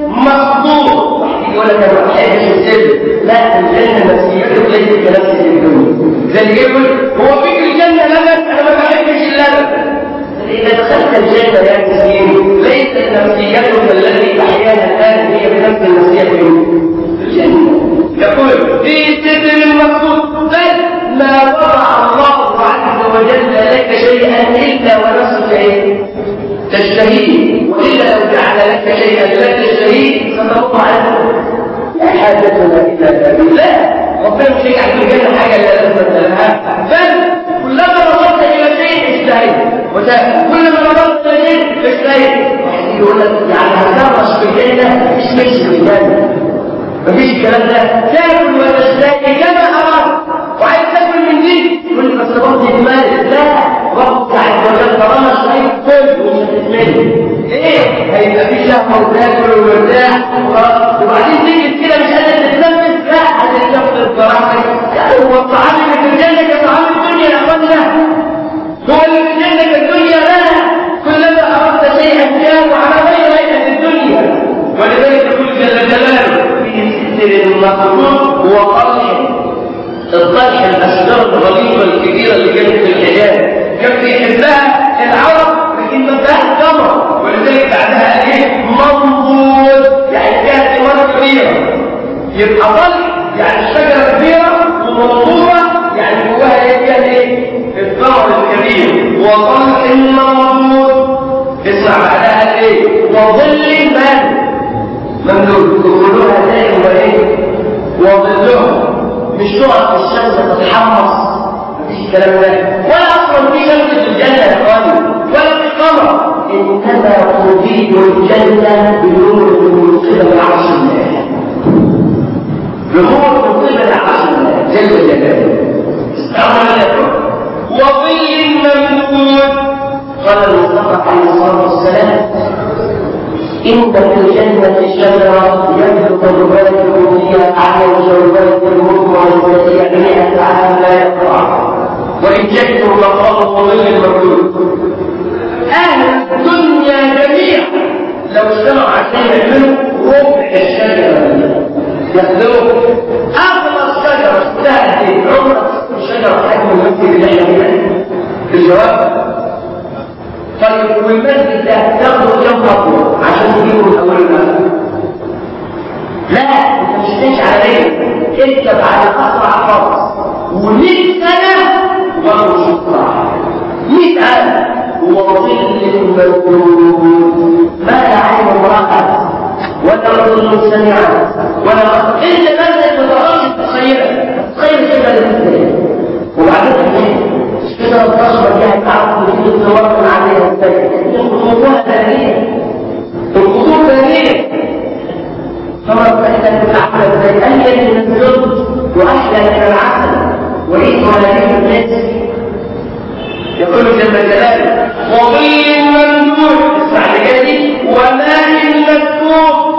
مخضوط. يقول لك أنا ما أحبش السد، لا الجنة نفسيته ليست كنفس الدنيا. زي يقول هو فيك الجنة لبن، أنا ما بحبش اللبن. إذا دخلت الجنة يا مسكين ليست نفسيتك التي تحياها الآن هي بنفس النفسية في الجنة. يقول في سد مخضوط، بل ما وضع الله عز وجل لك شيئا إلا ونفسك إيه؟ تشتهيه، وإلا لو جعل لك شيئا لا تشتهيه ستضر عنه. لا حاجتنا إلا ذلك. لا، ربنا مش هيجعل في الجنة حاجة لا لازمة لها، بل كلما نظرت إلى شيء اشتهيت، وكلما نظرت إلى شيء اشتهيت. يقول لك يعني هتدرس في الجنة مش مش في الجنة، مفيش الكلام ده. تاكل وتشتهي كما أردت، وعايز تاكل من دي يقول لي بس برضه المال. لا، ربك عز وجل طالما شويه كل ومش هتتمل ايه هيبقى في شهوه وتاكل ومرتاح وبعدين تيجي كده مش قادر تتنفس. لا، هتتنفس براحتك. يعني هو الطعام اللي في الجنه كطعام الدنيا يا اخوانا؟ هو اللي في الجنه كالدنيا؟ لا، كلما اردت شيئا كان وعلى غير هيئه الدنيا. ولذلك يقول جل جلاله في سدر مخضود وطلح. الطلح الاشجار الغليظه الكبيره اللي كانت في الحجاز كان بيحبها العرب، لكن ما فيهاش ثمر، ولذلك بعدها ايه؟ منضود، يعني فيها ثمار كبيره. يبقى طلح يعني الشجره كبيره ومنضوده، يعني جواها فيها ايه؟ الثمر الكبير. وطلح منضود، اسمع بعدها ايه؟ وظل ممدود، ممدود يقولوها دائما وايه؟ وظلهم. مش تقعد في الشمس تتحمص، مفيش الكلام ده، ولا اصلا في شمس في الجنه يا اخواني، ولا في قمر. انما تضيء الجنه بنور من قبل عرش الله، بنور من قبل عرش الله جل جلاله. استعمل وظل ممدود. قال المصطفى عليه الصلاه والسلام إن في الجنة شجرة يبدو ذبابه فيها أعلى شربات المر والسريع مئة عام لا يقطع، وإن جئتم فقالوا ظل الممدود. أهل الدنيا جميعا لو اجتمعوا عشان يعملوا ربع الشجرة ياخذوه. أغلى الشجرة تأتي عمرك الشجرة حجم المسجد اللي احنا فيه الجواب. طيب والمسجد ده تاخده كم خطوه عشان تجيبه من اول المسجد؟ لا، انت مش هتمشي على ايه؟ اركب على اسرع خالص ومئة سنه ولا مش هتطلع. مئة عام وظل ممدود ما لا عين رأت ولا اذن سمعت ولا انت نفسك ما تقدرش تتخيلها. تخيل كده ازاي؟ وبعدين كده الضغطه دي هتعرف تجيب الثمار من عليها ازاي؟ الخطوط ثانيه، الخطوط ثانيه. ثمر فائده العسل ازاي؟ انجل من الزبد واحلى من العسل وريح ولا الناس. يقول جل جلاله وظل ممدود، اسمع لجدي، وماء مسكوب.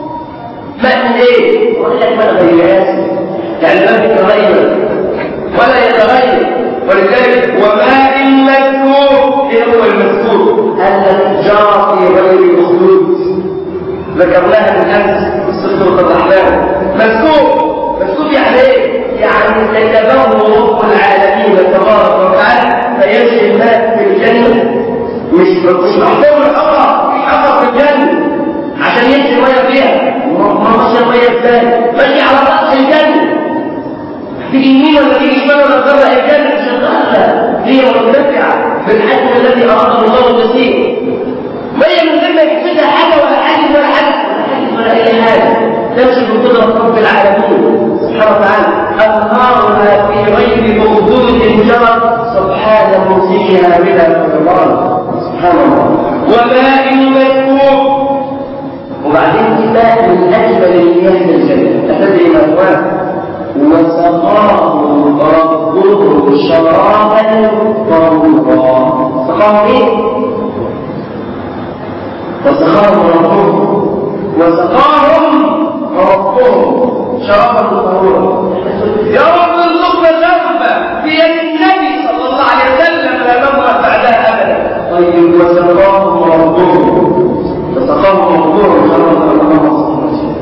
ماء ايه؟ وقال لك ماء غير لان لم يتغير ولا يتغير. ولذلك وماء مسكوب. ايه هو المسكوب؟ النجار في غير الخلود، ذكرناها من امس قصه الرحمن. مسكوب، مسكوب يعني ايه؟ يعني كتبه رب العالمين تبارك وتعالى فيمشي الماء في الجنه. مش مش محفوظ الحفر، مش حفر في الجنه عشان يمشي الميه فيها. ما ماشي الميه ازاي؟ ماشي على راس الجنه، تيجي يمين ولا تيجي شمال ولا تغرق الجنه. أي حاجة، تمشي بقدرة رب العالمين سبحانه وتعالى. أنهارها في غير موجود جرت سبحان موسيقها بلا فيضان سبحان الله. وماء مسكوب، وبعدين كتاب من أجمل المياه الجنة تدري ما هو؟ وسقاه ربه شرابا طهورا. سقاه ايه؟ وسقاهم ربهم وسقاهم ربهم شرابا طهورا. يا رب ارزقنا شربا في يد النبي صلى الله عليه وسلم لا نظمأ بعدها ابدا. طيب وسقاهم ربهم وسقاهم ربهم شرابا طهورا.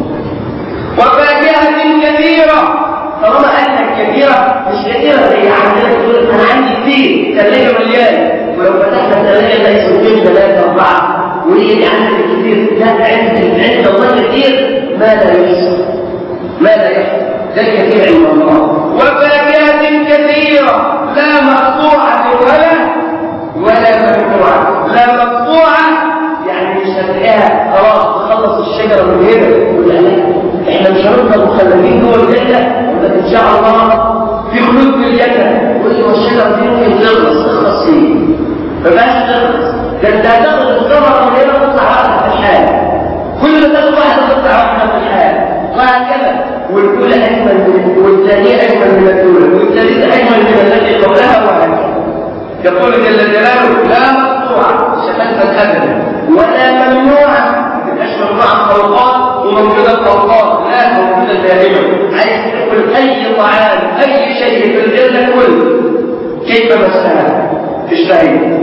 وفاكهة كثيرة. طالما انك كثيرة مش كثيرة زي عندنا تقول انا عندي كتير ثلاجة مليانة، ولو فتحنا الثلاجة ده اسمين ثلاثة أربعة وهي دي عندك كتير. لا، عند عند الله كتير ما لا يحصى ما لا يحصى، ده كثير عند الله. وفاكهة كثيرة لا مقطوعة ولا ولا ممنوعة. لا مقطوعة يعني مش هتلاقيها خلاص تخلص الشجرة من هنا ولا لا، احنا مش هنفضل مخلدين جوه الجنة ولكن ان شاء الله في خلود في الجنة. والشجرة دي ممكن تخلص تخلص فيه فبقاش تخلص، ده انت هتاخد الثمرة من هنا تطلع واحدة في الحال، كل ما تاخد واحدة تطلع واحدة في الحال وهكذا. والأولى أجمل من والثانية أجمل من الأولى والثالثة أجمل من التي قبلها وهكذا. يقول جل جلاله لا مقطوعة شفتها أبدا ولا ممنوعة، ما تبقاش ممنوعة فوقات وموجودة فوقات، لا موجودة دائما. عايز تاكل أي طعام أي شيء في الجنة كل كيف مسها تشتهي.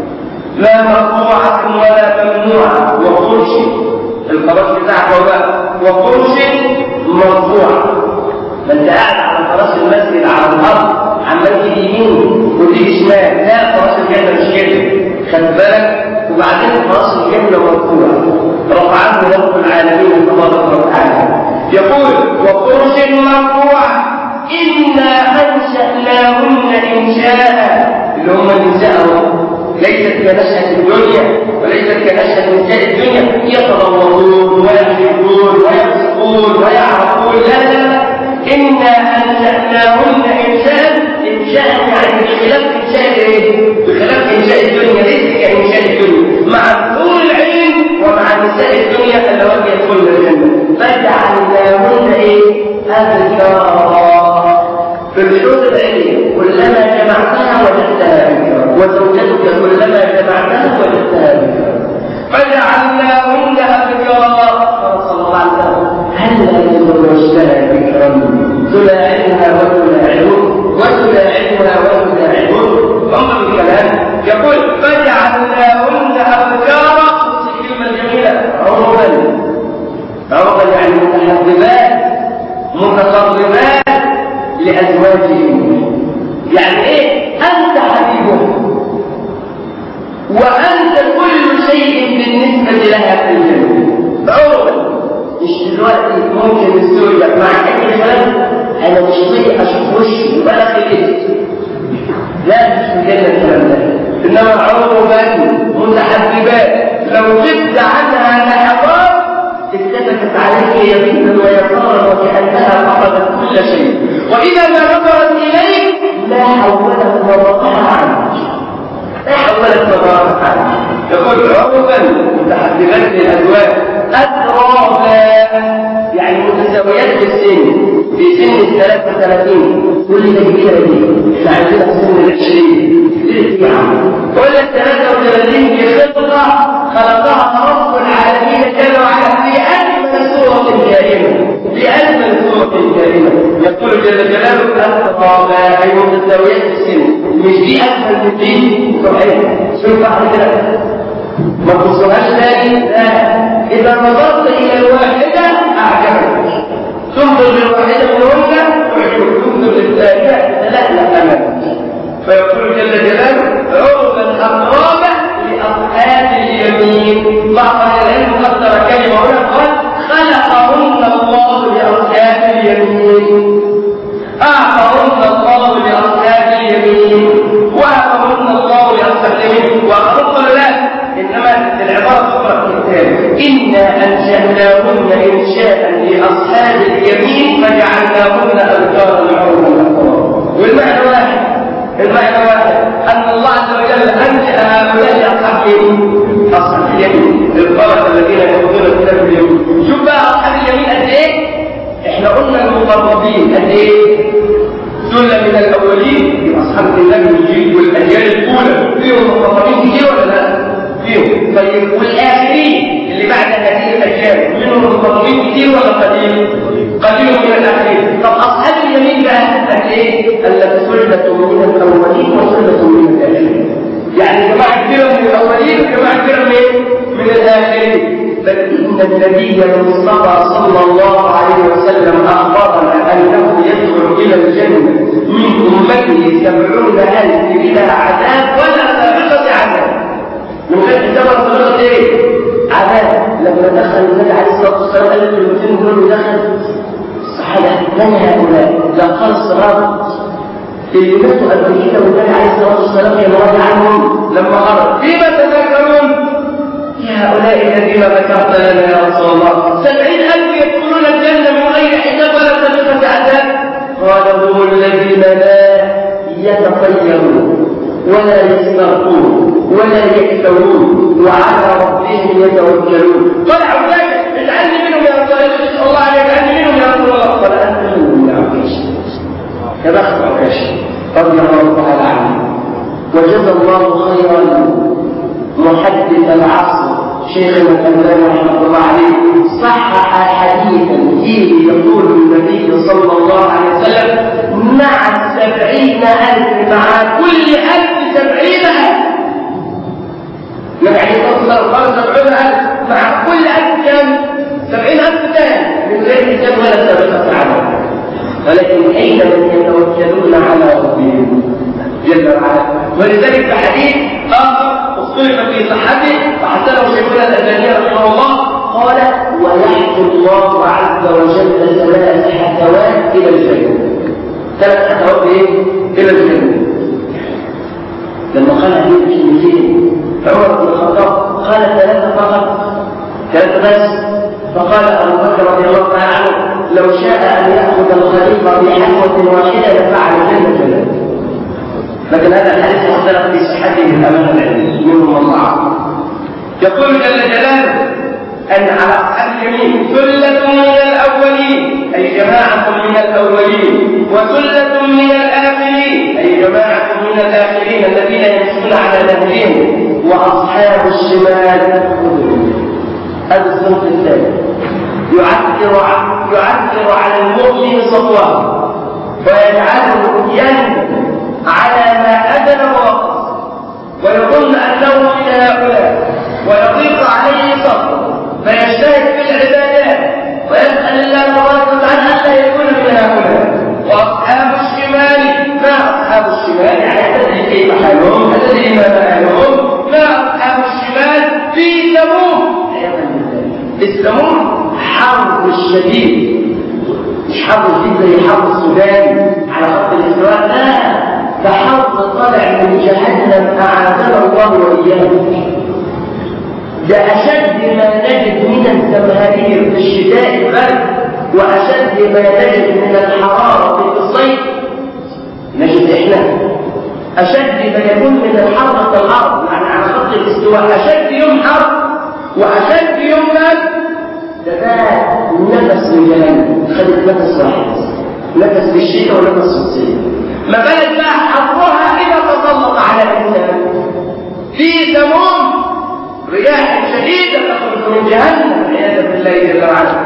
لا مقطوعة ولا ممنوعة. وفرش الفراش بتاعك هو وفرش مرفوعة. ما انت قاعد على فراش المسجد على الارض عمال تيجي يمين وتيجي شمال، لا فراش الجنة مش كده، خد بالك. وبعدين فراش الجنة مرفوعة رفعته رب العالمين تبارك وتعالى. يقول وفرش مرفوعة إنا أنشأناهن إنشاء، اللي هم النساء ليست كنشأة الدنيا وليست كنشأة نساء الدنيا يتطورون ويحبون ويبصقون ويعرفون، لا لا، إنا أنشأناهن إنشاء. إنشاء يعني بخلاف إنشاء إيه؟ بخلاف إنشاء الدنيا، ليس كإنشاء الدنيا، مع طول العين ومع نساء الدنيا اللواتي يدخلن الجنة. فجعلناهن إيه؟ أذكارا. في الحوض العلم كلما جمعتها وجدتها بكرا، وزوجتك كلما جمعتها وجدتها بكرا. فجعلناهن أذكارا. صلى الله عليه وسلم هل تزوجتها بكرا تلاعبها وتلاعبون وتلاعبها وتلاعبون. انظر الكلام يقول فجعلناهن أذكارا. الكلمة الجميلة عربا، عربا يعني متحببات متقربات لأزواجهم. يعني ايه؟ أنت حبيبهم وأنت كل شيء بالنسبة لها في الجنة. عربا مش دلوقتي ممكن الزوجة مع أي كلام أنا مش طيق أشوف وشي ولا خلقت، لا مش في الجنة الكلام ده، إنما عربا متحببات لو غبت عنها لحظات التفتت عليك يمينا ويسارا وكأنها فقدت كل شيء، وإذا ما نظرت إليك لا حولت نظرتها عنك، لا حولت نظرتها عنك. يقول عربا متحببات للأزواج أترابا يعني متساويات في السن، في سن الثلاثة وثلاثين كل ده كبيرة دي، احنا عندنا في سن العشرين كبيرة دي عم كل الثلاثة وثلاثين في خلقة خلقها رب العالمين جل وعلا لأجمل صورة كائنة، لأجمل صورة كائنة. يقول جل جلاله أترابا أي متساويات في السن، مش دي أجمل من دي صحيح. شوف بعد كده ما تبصلهاش تاني، لا، إذا نظرت إلى الواحدة أعجبك، تنظر للواحدة منهن تعجبك، تنظر للثانية تتلألأ أمامك. فيقول جل جلاله عربا أترابا لأصحاب اليمين. بعض العلم قدر كلمة هنا قال خلقهن الله لأصحاب اليمين، أعطاهن الله لأصحاب اليمين وأعطاهن الله لأصحاب اليمين. وأقول لا، إنما العبارة تقرأ في الكتاب إن إنا أنشأناهن إنشاء لأصحاب اليمين فجعلناهن أبكارا عربا. والمعنى واحد، المعنى واحد أن الله عز وجل أنشأ هؤلاء أصحاب اليمين، أصحاب اليمين القرة الذين يقولون الكتاب اليمين. شوف بقى أصحاب اليمين قد إيه؟ إحنا قلنا المقربين قد إيه؟ سلة من الأولين أصحاب النبي والأجيال الأولى فيهم مقربين كتير ولا لا؟ فيهم. طيب والآخرين اللي بعد هذه الأجيال منهم مقربين كتير ولا قليل؟ قليل من الآخرين. طب أصحاب اليمين بقى قد إيه؟ التي سلة من الأولين وسلة من الآخرين. يعني جماعة كبيرة من الأولين وجماعة كبيرة من من الآخرين. بل إن النبي المصطفى صلى الله عليه وسلم أخبرنا أنه يدخل إلى الجنة من أمته سبعون ألف بلا عذاب ولا سابقة عذاب. من غير حساب ولا سابقة إيه؟ عذاب. لما دخل النبي عليه الصلاة والسلام قال له المسلمين دول دخل الصحابة من هؤلاء؟ لا قال الصحابة اللي ماتوا قبل كده والنبي عليه الصلاة والسلام كان راضي عنهم لما خرج. فيما تذكرون؟ هؤلاء الذين ذكرت لنا يا رسول الله سبعين ألف يدخلون الجنة من غير حساب ولا سابقة عذاب. قال هم الذين لا يتطيرون ولا يسترقون ولا يكتوون وعلى ربهم يتوكلون. طلعوا ذلك اجعلني منهم يا رسول الله، اسال الله عليك اجعلني منهم يا رسول الله. قال انت منهم يا عكاش يا بخت عكاش رضي الله تعالى عنه. وجزى الله خيرا محدث العصر شيخنا الألباني رحمه الله عليه صحح حديثا فيه يقول النبي صلى الله عليه وسلم مع السبعين ألف مع كل ألف سبعين ألف. يعني تصدر قال سبعين ألف مع كل ألف كم؟ سبعين ألف ثاني من غير حساب ولا سابقة عذاب. ولكن أين من يتوكلون على ربهم جل وعلا. ولذلك في حديث آخر اختلف في صحته فحسنه شيخنا الألباني رحمه الله قال ويحكي الله عز وجل ثلاث حثوات إلى الجنة. ثلاث حثوات إيه؟ إلى الجنة. لما قال هذه الكلمتين عمر بن الخطاب قال ثلاثة فقط، ثلاثة بس. فقال أبو بكر رضي الله تعالى عنه لو شاء أن يأخذ الخليفة بحثوة واحدة لفعل ذلك. لكن هذا الحديث اختلف في صحته من أمام العلم منهم الله. يقول جل جلاله أن على أصحاب اليمين ثلة من الأولين أي جماعة من الأولين وثلة من الآخرين أي جماعة من الآخرين الذين يمشون على نهجهم وأصحاب الشمال هذا الصنف الثاني يعثر يعثر على المؤمن صفوه ويجعله يندم على ما أذن ووقف ويظن أنه من هؤلاء ويضيق عليه صبر فيجتهد في العبادات ويسأل الله تبارك وتعالى ألا يكون من هؤلاء. وأصحاب الشمال ما أصحاب الشمال يعني تدري كيف حالهم تدري ما حالهم ما أصحاب الشمال في ثمود. الثمود حرب الشديد مش حرب الشديد زي حرب السودان على خط الاستواء، لا ده حرب طلع من جهنم أعاذنا الله وإياه. ده أشد ما نجد من الزمهرير في الشتاء البرد وأشد ما نجد من الحرارة في الصيف. نجد إحنا أشد ما يكون من الحرة الأرض يعني على خط الاستواء أشد يوم حر وأشد يوم برد. ده ده نفس من جهنم خدت نفس واحد نفس في الشتاء ونفس في الصيف. ما بالك بقى حرها إذا تسلط على الإنسان في ثمود رياح شديدة تخرج من جهنم والعياذ بالله جل وعلا.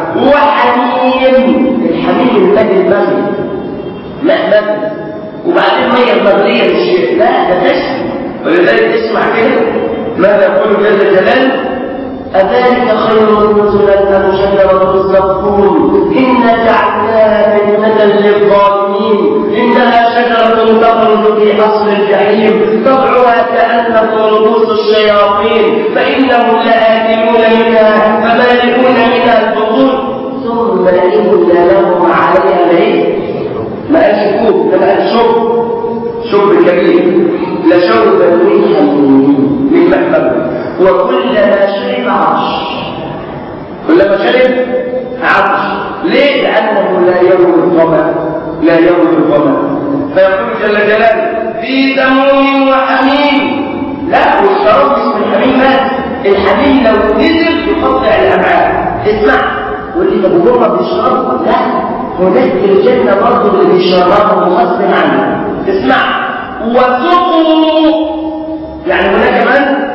وحميم الحميم الذي المغلي ماء مغلي وبعدين مية المغلية للشيء لا ده تشفي. ولذلك اسمع كده ماذا يقول جل جلاله أذلك خير نزلا أم شجرة الزقوم إنا جعلناها فتنة للظالمين إنها شجرة تخرج في أصل الجحيم طلعها كأنه رؤوس الشياطين فإنهم لآكلون منها فمالئون منها البطون ثم إن لهم عليها العين. ما قالش كوب ده قال شرب شرب كبير لشرب من حميم من محمد وكلما شرب عطش كلما شرب عطش. ليه؟ لأنه لا يروي الظمأ، لا يروي الظمأ. فيقول جل جلاله في سموم وحميم. لا، والشراب اسم الحميم مات. الحميم لو نزل يقطع الأمعاء. اسمع، واللي تبغوها بالشراب لا، هناك في الجنة برضه اللي بيشربوا غصب عنه. اسمع، وسقوا، يعني هناك كمان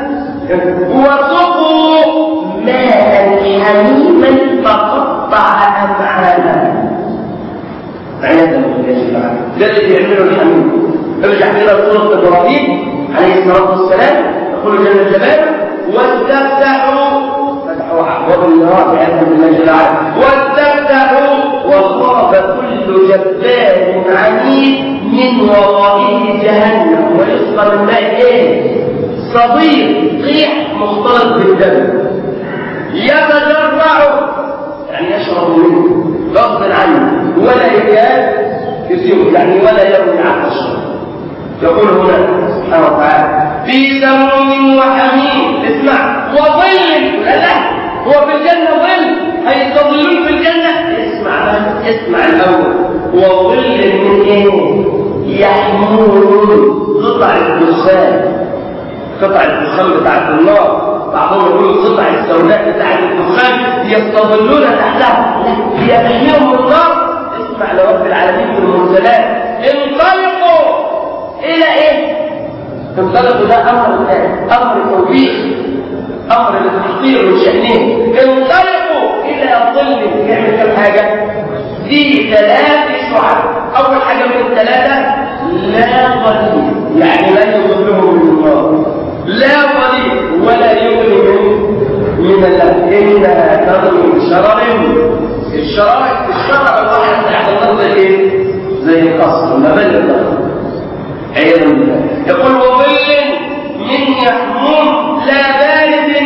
وسقوا ماء حميما فقطع أمعاءنا. عياذا بالله. ده اللي بيعمله الحميم. ارجع كده لسورة إبراهيم عليه الصلاة والسلام، يقول جل جلاله واستفتحوا، فتحوا أبواب النار عياذا بالله جل وعلا، واستفتحوا وخاب كل جبار عنيد من ورائه جهنم ويسقى من ماء ايه؟ صديق قيح مختلط بالدم يتجرع، يعني يشرب منه غصبا عنه ولا يكاد يسيره، يعني ولا يروي عطش. يقول هنا سبحانه وتعالى في سموم وحميم. اسمع، وظل. لا لا، هو في الجنة ظل، هيستظلون في الجنة. اسمع بس، اسمع الأول. وظل من ايه؟ يحمون، قطع الدخان، قطع الدخان بتاعت النار. بعضهم يقول القطع السوداء بتاعت الدخان يستظلون تحتها، هي تحميهم النار. اسمع لرب العالمين في المرسلات انطلقوا الى ايه؟ انطلقوا ده امر الان، امر توبيخ، امر للتحقير والشأنين. انطلقوا الى ظل يعمل كم حاجه؟ ذي ثلاث شعب. اول حاجه من الثلاثه لا ظليل، يعني لا يظلهم من النار، لا ظليل ولا يغني من اللهب. انها تغني بشرر، الشرار الشرع الواحد تحت الارض ايه؟ زي القصر ما بين الارض عياذا بالله. يقول وظل من يحموم لا بارد،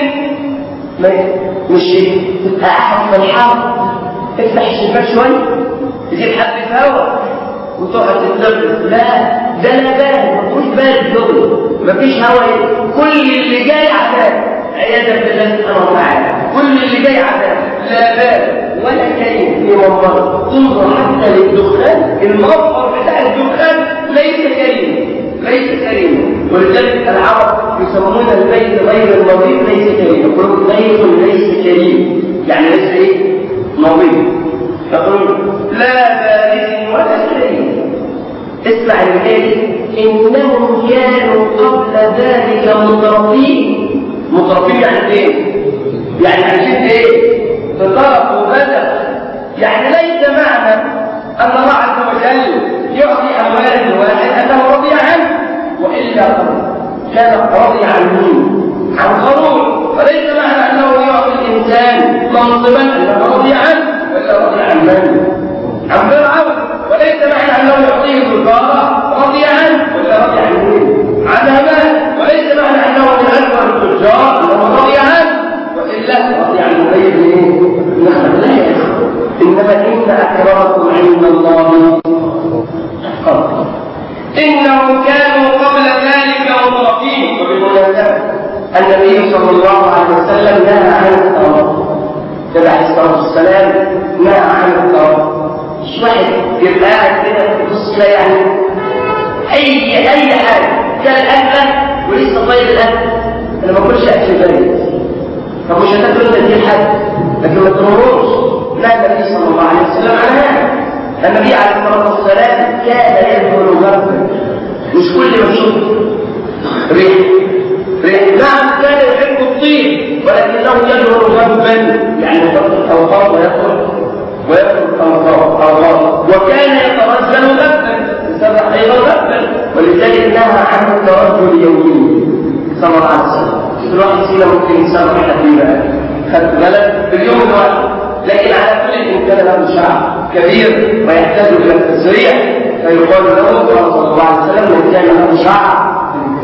مش تبقى احد في الحر افتح الشباك شويه تجيب حبه هواء وتقعد تتنفس. لا، ده لا بارد، ما فيهوش بارد جوه، ما فيش هواء. كل اللي جاي عذاب عياذا بالله سبحانه وتعالى، كل اللي جاي عذاب، لا بارد ولا كريم في منظر. انظر حتى للدخان، المظهر بتاع الدخان ليس كريم، ليس كريم. ولذلك العرب يسمون البيت غير النظيف ليس كريم، يقولون بيت ليس كريم، يعني ليس ايه؟ نظيف. يقول لا بارد ولا كريم. اسمع الآية، إنهم كانوا قبل ذلك مترفين. مترفين يعني ايه؟ يعني عايزين ايه؟ بطرف وبدأ. يعني ليس معنى أن الله عز وجل يعطي أموال الواحد أنه رضي عنه، وإلا كان رضي عن مين؟ عن قارون. فليس معنى أنه يعطي الإنسان منصبا أنه رضي عنه، وإلا رضي عن من؟ عن فرعون. وليس معنى أنه يعطيه التجارة رضي عنه، وإلا رضي عن مين؟ عن هامان. وليس معنى أنه من أكبر التجار أنه رضي عنه، وإلا رضي عن مبين ايه؟ نعم. لا يا إخوة، إنما إن أكرمكم عند الله أتقاكم. إنهم كانوا قبل ذلك مترفين. وبالمناسبة النبي صلى الله عليه وسلم نهى عن الترف، عليه الصلاة والسلام نهى عن الترف. مش واحد يبقى قاعد كده بص كده يعني أي أي حاجة كان أكلة ولسه طيب الأكل، أنا ما باكلش أكل بارد. طب مش هتاكل أنت دي حاجة، لكن ما تمرش. لا، النبي صلى الله عليه وسلم على هذا. النبي عليه الصلاة والسلام كان يدخل غرفا، مش كل ما يشوف ريح ريح. نعم كان يحب الطيب، ولكنه يدخل غرفا، يعني يدخل الأوقات ويدخل ويدخل الأوقات. وكان يترجل غفا، سبع أيضا غفا، ولذلك نهى عن الترجل يوميا صلى الله عليه وسلم. الواحد فينا ممكن يسمع حبيبه خدت بالك في اليوم الواحد، لكن على كل إنسان له شعب كبير ويحتاج إلى التسريع، فيقال له صلى الله عليه وسلم من كان له شعب.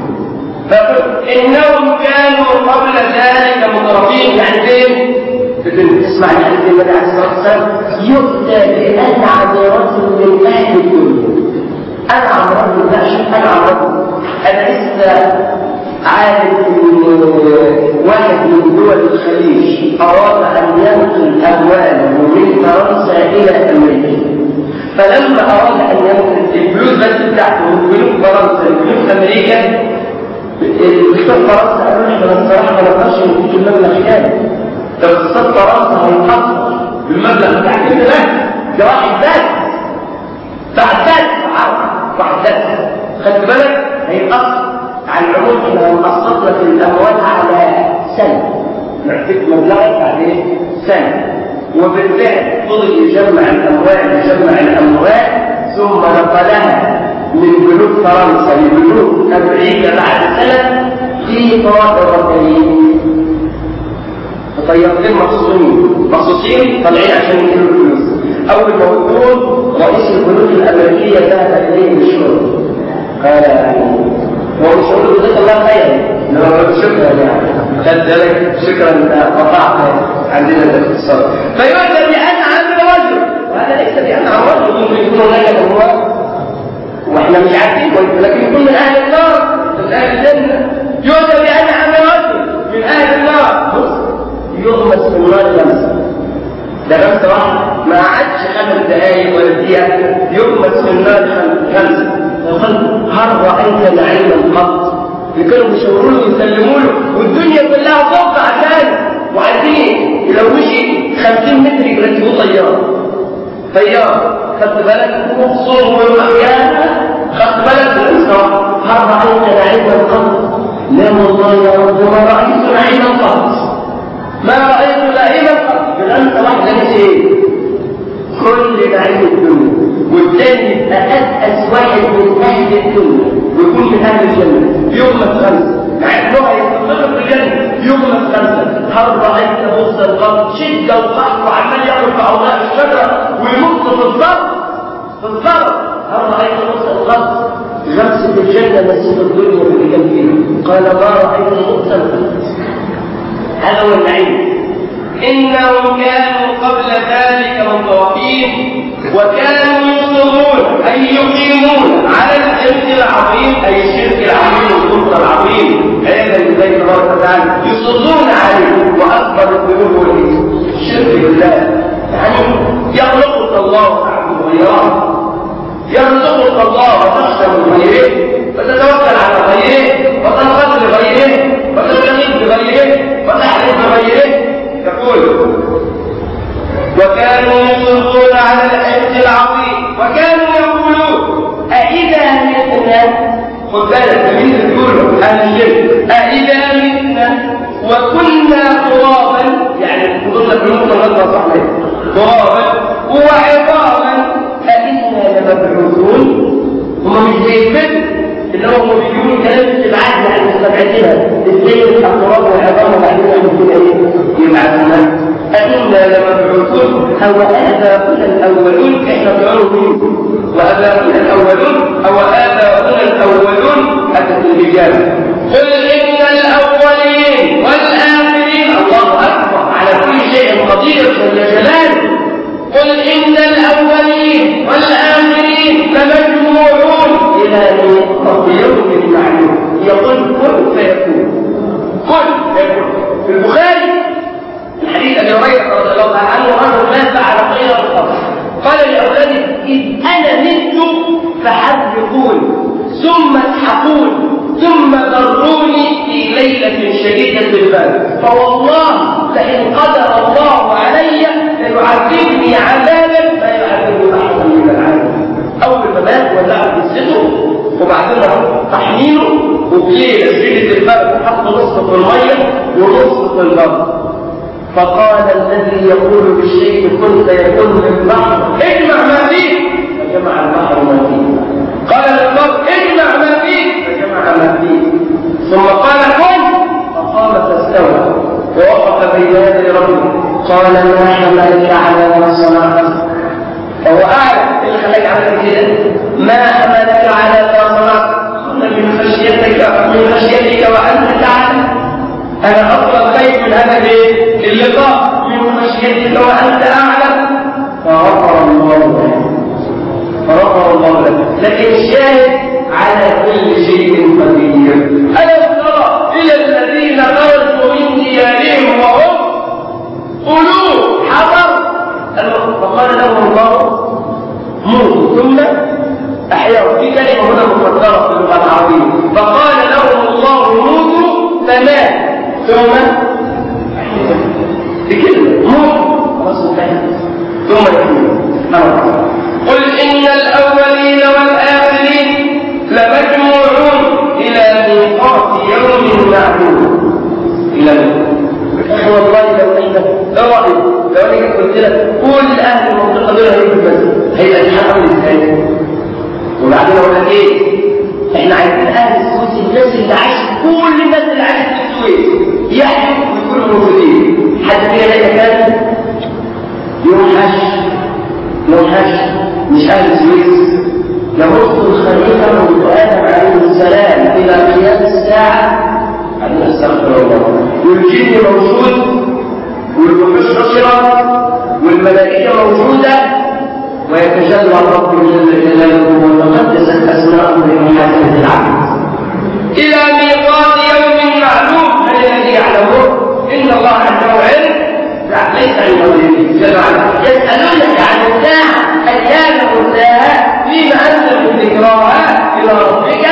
فقل إنهم كانوا قبل ذلك مترفين. يعني فين؟ تسمع الحديث النبي عليه الصلاة والسلام يؤتى بأنعم رجل من أهل الدنيا. أنعم رجل، لا شوف أنعم رجل. أنا لسه عارف ان واحد من دول الخليج اراد ان ينقل امواله من فرنسا الى امريكا، فلما اراد ان ينقل الفلوس بس بتاعته من بنوك فرنسا لبنوك امريكا، بتوع فرنسا قالوا احنا الصراحه ما نقدرش نديك المبلغ كامل، لو اقتصاد فرنسا هيتاثر بالمبلغ بتاعك انت بس، ده واحد بس بعد بس بعد بس خدت بالك هيتاثر. على العموم احنا هنقسط لك الاموال على سنه، نعطيك مبلغك بعد ايه؟ سنه. وبالفعل فضل يجمع الاموال يجمع الاموال ثم نقلها من بنوك فرنسا لبنوك امريكا بعد سنه في طائره ركبيه. طيارتين مخصوصين مخصوصين طالعين عشان يجيبوا الفلوس. اول ما وصلوا رئيس البنوك الامريكيه ذهب اليه بالشغل، قال هو مش هقول له جزاك الله خير، انما شكرا يعني خد بالك شكرا انت قطعت عندنا الاقتصاد. فيؤتى بان عمل رجل، وهذا ليس بان عمل رجل، ممكن يكون هناك هو واحنا مش عارفين، لكن يكون من اهل النار من اهل الجنه. يؤتى بان عمل رجل من اهل النار يغمس في النار غمسه، ده غمسه واحده ما قعدش خمس دقائق ولا دقيقه يغمس في النار غمسه. يقول هل رأيت نعيما قط؟ كانوا بيشاوروا له ويسلموا له والدنيا كلها صفقة عشان وعايزين لو مشي خمسين متر يركبوا طيارة طيارة خدت بالك وخصوص والمكان خدت بالك بالإسراء. هل رأيت نعيما قط؟ لا والله يا رب ما رأيت نعيما قط، ما رأيت نعيما قط. بالأمس واحدة مش ايه كل نعيم الدنيا، والثاني يبقى أسأس واحد من أهل الدنيا ويكون من أهل الجنة يغمس خمسة، مع إنه هيستقر في الجنة يغمس خمسة. هل رأيت بص القبر شدة وقحط وعمال ياكل في أوراق الشجرة وينط في الضرب في الضرب؟ هل رأيت بص القبر غمسة الجنة نسيت الدنيا اللي كان فيها؟ قال ما رأيت بص القبر. هذا هو النعيم. إنهم كانوا قبل ذلك متوقين وكانوا يصرون أي يقيمون على الشرك العظيم، أي الشرك العظيم والكفر العظيم عياذا بالله تبارك وتعالى، يصرون عليه. وأكبر الذنوب الشرك بالله، يعني يخلقك الله وتعبد غيره، يرزقك الله وتخشى من غيره وتتوكل على غيره وتنقذ لغيره وتستغيث بغيره وتحلف بغيره. يقول وكانوا يصرون على الحج العظيم وكانوا يقولون أإذا متنا، خد بالك مين يقولوا أهل الشرك، أإذا متنا وكنا ترابا، يعني نقول لك نقول غلطة صحيح ترابا وعظاما أإنا لمبعوثون. هم مش زي الفكر اللي هم بيقولوا كلام استبعاد يعني مستبعدينها ازاي التراب والعظام وبعدين يقولوا ايه يبعثونا أئنا لمبعوثون أو آباؤنا الأولون. إحنا بنقولوا مين؟ وآباؤنا الأولون أو آباؤنا الأولون أتت الرجال. قل إن الأولين والآخرين، الله أكبر على كل شيء قدير جل جلاله. قل إن الأولين والآخرين لمجموعون إلى يوم معلوم. يقول كن فيكون كن فيكون. في البخاري الحديث أبي هريرة رضي الله عنه أنه مات على غير القبر، قال لأولاده إذ أنا مت فحرقون ثم اسحقون ثم ضروني في ليلة شديدة البرد، فوالله لئن قدر الله علي ليعذبني عذابا لا يعذبني أحدا من العالم. أول ما مات ولعوا جثته وبعدين تحميله وبليلة شديدة البرد وحط نصف في المية ونصف في البرد. فقال الذي يقول بالشيء كن فيكون للبحر اجمع ما فيه فجمع البحر ما فيه. قال للبحر اجمع ما فيه فجمع ما فيه. ثم قال كن فقام فاستوى ووقف بين يدي ربه قال ما حملك على ما صنعت. فهو اعلم ايه اللي خلاك عملت كده؟ ما حملك على ما صنعت؟ قال من خشيتك من خشيتك وانت تعلم. انا اصلا خايف من هذا الايه؟ اللقاء من خشيتك وانت اعلم. فغفر الله لك فغفر الله لك. لكن الشاهد على كل شيء قدير. ألم ترى اللغة العربية. فقال لهم الله موتوا فمات ثم بكلمة موت خلاص انتهت ثم يكون قل إن الأولين والآخرين لمجموعون إلى ميقات يوم معلوم. إلى والله لو أنت لو رأيت لو أنك قلت لك كل أهل المنطقة دول هيجوا المسجد هيبقى الحمل إزاي؟ وبعدين أقول لك إيه؟ إحنا عايزين أهل السويس الناس اللي عايشة كل الناس اللي عايشة في السويس يحيوا ويكونوا موجودين. حد فينا لقى كان يوم حش يوم حش مش أهل السويس يمص الخليفة منذ آدم عليه السلام إلى قيام الساعة أن نستغفر الله والجن موجود والوحوش نشرة والملائكة موجودة ويتجلى الرب جل جلاله وتقدست أسماءه لمحاسنة العبد إلى ميقات يوم معلوم. من الذي يعلمه؟ إن الله عنده علم لا ليس عنده جل وعلا. يسألونك عن الساعة أيان مرساها فيما أنت من ذكراها إلى ربك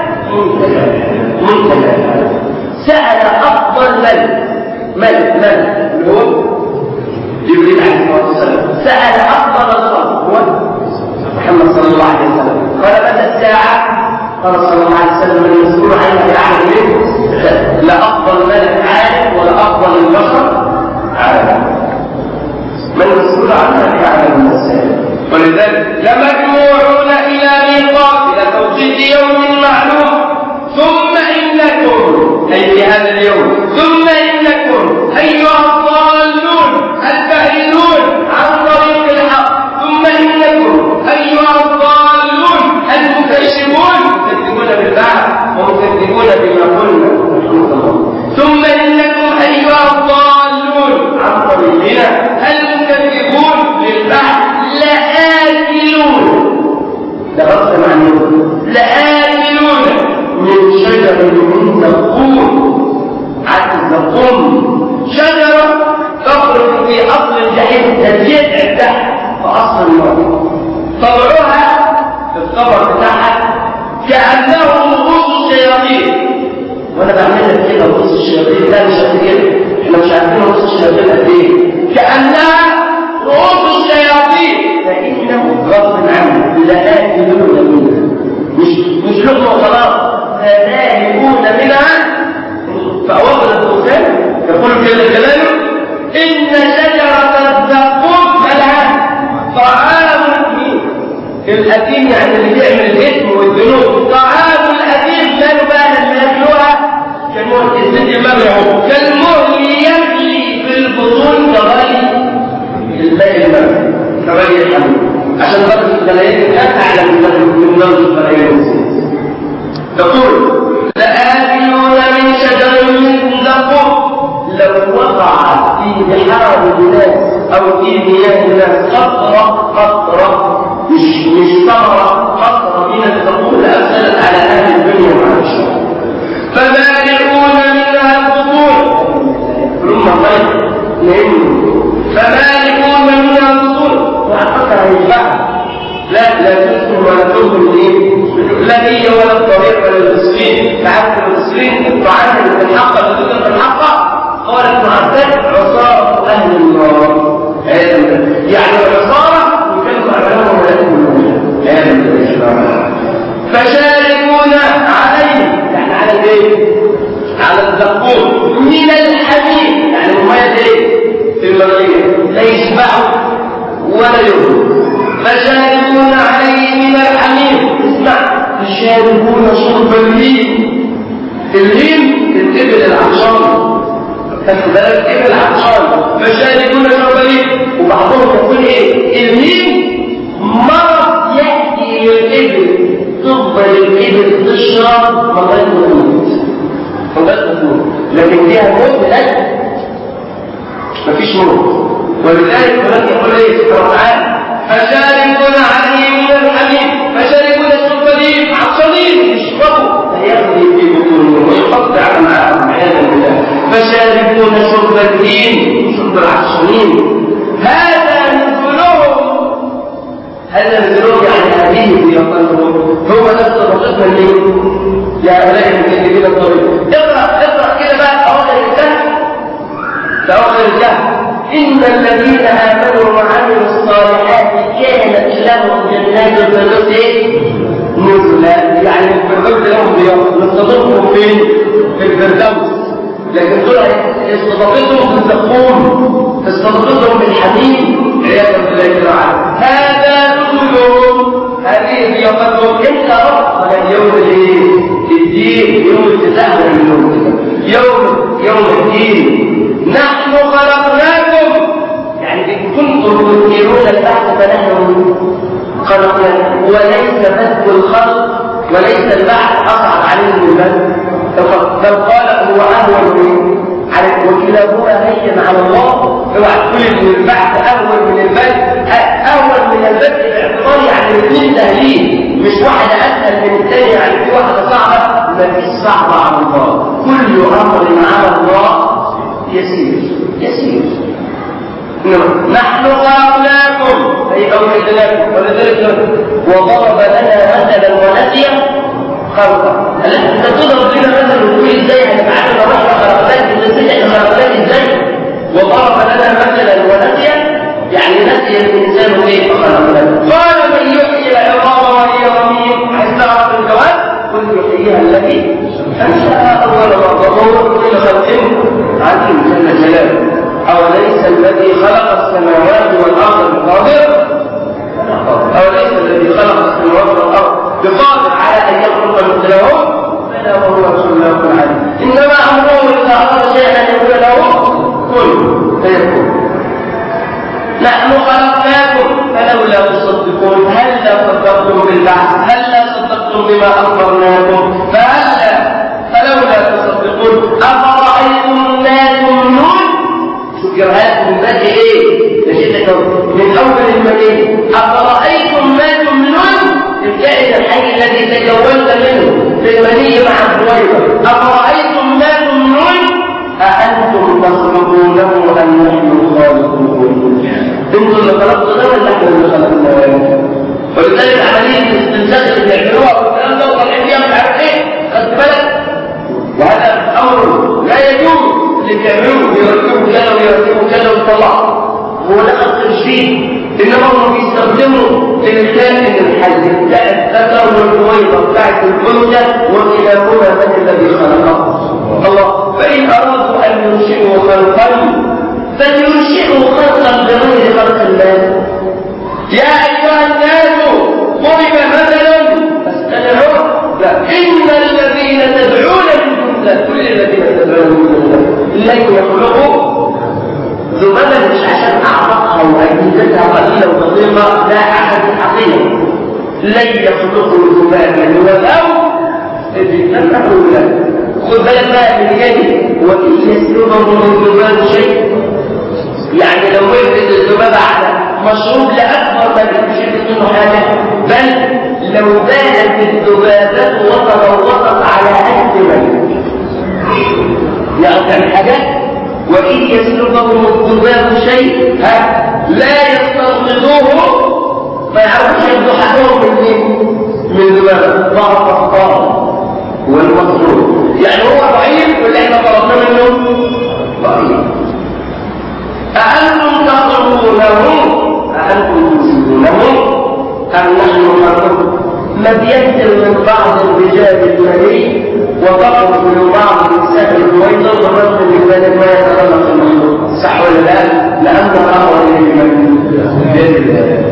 منتهى. سأل أفضل من من من هو جبريل عليه الصلاة والسلام. سأل أفضل الخلق هو محمد صلى الله عليه وسلم. قال متى الساعة؟ قال صلى الله عليه وسلم المسؤول عنها بأعلم منه. لا أفضل ملك عالم ولا أفضل البشر عالم. من المسؤول عنها بأعلم من السائل. ولذلك لمجموعون إلى ميقات إلى توقيت يوم معلوم. ثم إنكم أي في هذا اليوم ثم إنكم أيها الضالون البعيدون عن طريق الحق ثم إنكم أيها الضالون المكذبون مكذبون بالبعث ومكذبون بما قلنا. ثم إنكم أيها الضالون عن طريقنا المكذبون بالبعث لآكلون ده غصب عنهم لآكلون من شجر من زقوم. عدد الزقوم شجرة تخرج في أصل الجحيم تزيد تحت في أصل النار. طلعوها في القبر بتاعها كأنه رؤوس الشياطين. وأنا بعمل لك كده رؤوس الشياطين لا مش قد كده احنا مش عارفين رؤوس الشياطين قد إيه. كأنها رؤوس الشياطين فإنه غصب عنه لآكلون منها مش مش لقمة وخلاص فذاهبون منها. فأوصل الدخان يقول جل جلاله إن شجرة الزقوم ملها طعام الأثيم يعني اللي بيعمل الإثم والذنوب. طعام الأثيم كانوا بقى اللي ياكلوها كانوا الزيت المبلع كالمهل يغلي في البطون كغلي الماء المبلع كغلي الحمد عشان درجة الغليان كانت أعلى من درجة الغليان. تقول لآكلون من شجر من زقوم لو وقع في بحار الناس أو في مياه الناس قطرة قطرة مش مش ثمرة قطرة من الزقوم لأفسدت على أهل الدنيا والعالم. فمالئون منها البطون ثم خير لأنه فمالئون منها البطون وأعتقد ينفع لا لا تسكن ولا تسكن ايه لا هي ولا الطريق ولا المسلمين. تعرف المسلمين الطعام اللي في الحق اللي في الحق قال ابن عباس عصارة أهل النار. يعني العصارة يكلم أعلامهم ولا يكلمون فشاربون عليه يعني على ايه؟ على الزقوم من الحميم يعني المياه ايه؟ في المغرب لا يشبعوا ولا يغنوا. فشاربون عليه من الحميم. اسمع فشاربون شرب الهيم. الهيم الإبل العطشان خدت بالك إبل العطشان فشاربون شرب الهيم. وبعضهم يقول ايه الهيم مرض يأتي للإبل تفضل الإبل تشرب مغاية الموت مغاية الموت لكن فيها موت للأجل مفيش موت. ولذلك هناك يقول ايه سبحانه وتعالى فشاربون عليه من الحميم فشاربون شرب الهيم عطشانين يشربوا فيغلي في بطونهم ويقطع معهم عياذا بالله. فشاربون شرب الهيم شرب العطشانين. هذا نزلهم هذا نزلهم يعني هذه في يقلهم هو نفس الرقم حكما ليه؟ لهؤلاء المكذبين الطريق. اقرأ اقرأ كده بقى أواخر الكهف، في أواخر الكهف: إن الذين آمنوا وعملوا الصالحات كانت لهم جنات الفردوس إيه؟ نزلا. يعني الفردوس لهم ضيافة، نستضيفهم فين؟ في الفردوس. لكن دول استضافتهم بالزقوم، استضافتهم بالحميم عياذا بالله تعالى. هذا نزلهم، هذه ضيافتهم. انت رب يوم الايه؟ الدين، يوم التزاحم، اليوم يوم يوم الدين. نحن خلقناكم، يعني كنتم تنكرون البعث فنحن خلقناكم. وليس بث الخلق وليس البعث اصعب عليهم من بث بل قال هو اهون على وكلاهما هين على الله. اوعى تقول ان البعث اهون من البث، اهون من البث باعتبار يعني الاثنين سهلين، مش واحده اسهل من الثانيه، يعني في واحده صعبه. ما فيش صعبه على الله، كل امر على الله يسير يسير. نحن خلقناكم اي اوجدناكم، ولذلك وضرب لنا مثلا ونسي خلقا. انت تضرب لنا مثلا وتقول ازاي هنتعلم رحمه خلقناك ازاي احنا خلقناك ازاي؟ وضرب لنا مثلا ونسي، يعني نسي الانسان كيف خلقناه. قال من يحيي العظام وهي رميم. عايز تعرف الجواب؟ قل يحييها الذي انشاها اول مره، كل خلق عليم جل جلاله. اوليس الذي خلق السماوات والارض بقادر؟ اوليس الذي خلق السماوات والارض بقادر على ان يخلق مثلهم؟ بلى وهو الخلاق العليم. انما امره اذا اراد شيئا ان يقول له كن فيكون. نحن خلقناكم فلولا تصدقون. هلا صدقتم بالبعث؟ هلا صدقتم بما اخبرناكم؟ فهلا فلولا تصدقون. افرايتم ما تمنون؟ شكرها من بدء ايه؟ من اول المدينه. افرايتم ما تمنون؟ الكائن الحي الذي تجولت منه في المني مع الزويبه. افرايتم ما تمنون؟ اانتم تخلقونه ام نحن الخالقون؟ انتم اللي خلقتوا ده ولا احنا اللي خلقناه؟ ولذلك عمليه الاستنساخ اللي بيعملوها والكلام ده وطالعين فيها مش عارف ايه، خدت بالك؟ وهذا امر لا يجوز. اللي بيعملوه بيركبوا كذا ويركبوا كذا ويطلعوا، هو لا خطر فيه. انما هم بيستخدموا الكائن الحي بتاع الذكر والبويضه بتاعت الانثى، وكلاهما من الذي خلقه الله. فان ارادوا ان ينشئوا خلقا فلينشئوا خلقا بغير خلق الله. يا ايها الناس ضرب مثل فاستمعوا له. ان الذين تدعون من دون الله، كل الذين تدعون من دون الله لن يخلقوا ذبابا، مش عشان اعمقها واجهزتها قليله ودقيقه، لا، عشان الحقيقه. لن يخلقوا ذبابا ولو اجتمعوا له. خد بالك بقى من جاي: وان يسلبهم الذباب شيء، يعني لو وجدت الذباب على مشروب لاكبر ما بيشرب منه حاجه، بل لو بالت الذبابات وتغوطت على اهل ميت، يعني تعمل حاجات. وإن يسلبهم الذباب شيء لا يستنقذوه، ما يعرفوش ياخدوا حقهم من ايه؟ من ذباب. ضعف الطاقه والمطلوب، يعني هو ضعيف واللي احنا طلبنا منه ضعيف. أأنتم تخلقونه أأنتم تنزلونه أم نحن خلقكم؟ ما بينزل من بعض الرجال المني وتخرج من بعض النساء البويضة، والرجل من ذلك ما يتخلق المخلوق، صح ولا لا؟ لأن الأمر لمن بيد الله.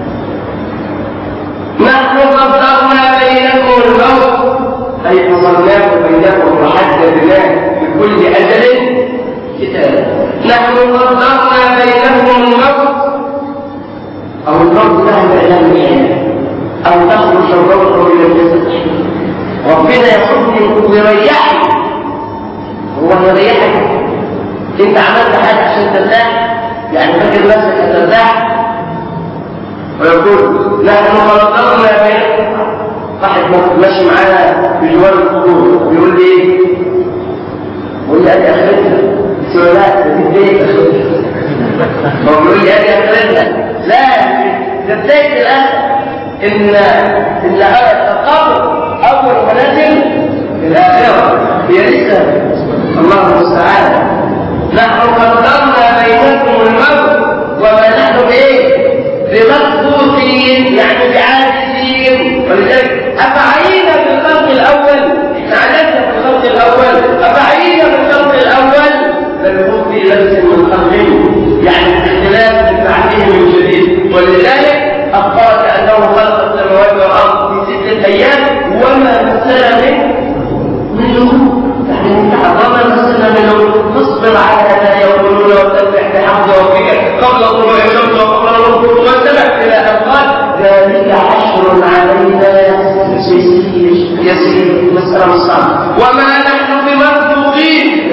نحن قدرنا بينكم الموت، أي فصلناه بينكم وحددناه بكل أجل كتاب. نحن قدرنا بينكم الموت، أو الموت له إعلان الحياة، أو تخرج الروح من الجسد. ربنا يحبك ويريحك، هو يريحك. انت عملت حاجه عشان ترتاح، يعني فاكر نفسك هترتاح، ويقول نحن خلقنا بينكم. واحد ماشي معانا بجوار الخطوط بيقول لي ايه؟ بيقول لي ادي اخرتنا. قلت له لا، ده بدايه اخرتنا. هو بيقول لي ادي اخرتنا، لا، ده بدايه الاخر. ان ان القبر أول منازل الآخرة هي لسه الله المستعان. نحن قدرنا بينكم الموت وما نحن بإيه؟ بمسبوقين، يعني بعاجزين. ولذلك أفعينا بالخلق الأول، إحنا عجزنا في الخلق الأول، أفعينا بالخلق الأول بل هم في لبس من خلقهم، يعني اختلاف من بعدهم من جديد. ولذلك أخبر أنه خلق السماوات والأرض في ستة أيام وما مسنا من من لغوب، يعني وما مسنا من لغوب. نصبر على ما يقولون وتسبح بحمد ربك قبل طلوع الشمس وقبل الغروب وسبح إلى أن قال ذلك حشر علينا يسير يسير مسألة صعبة وما نحن بمسبوقين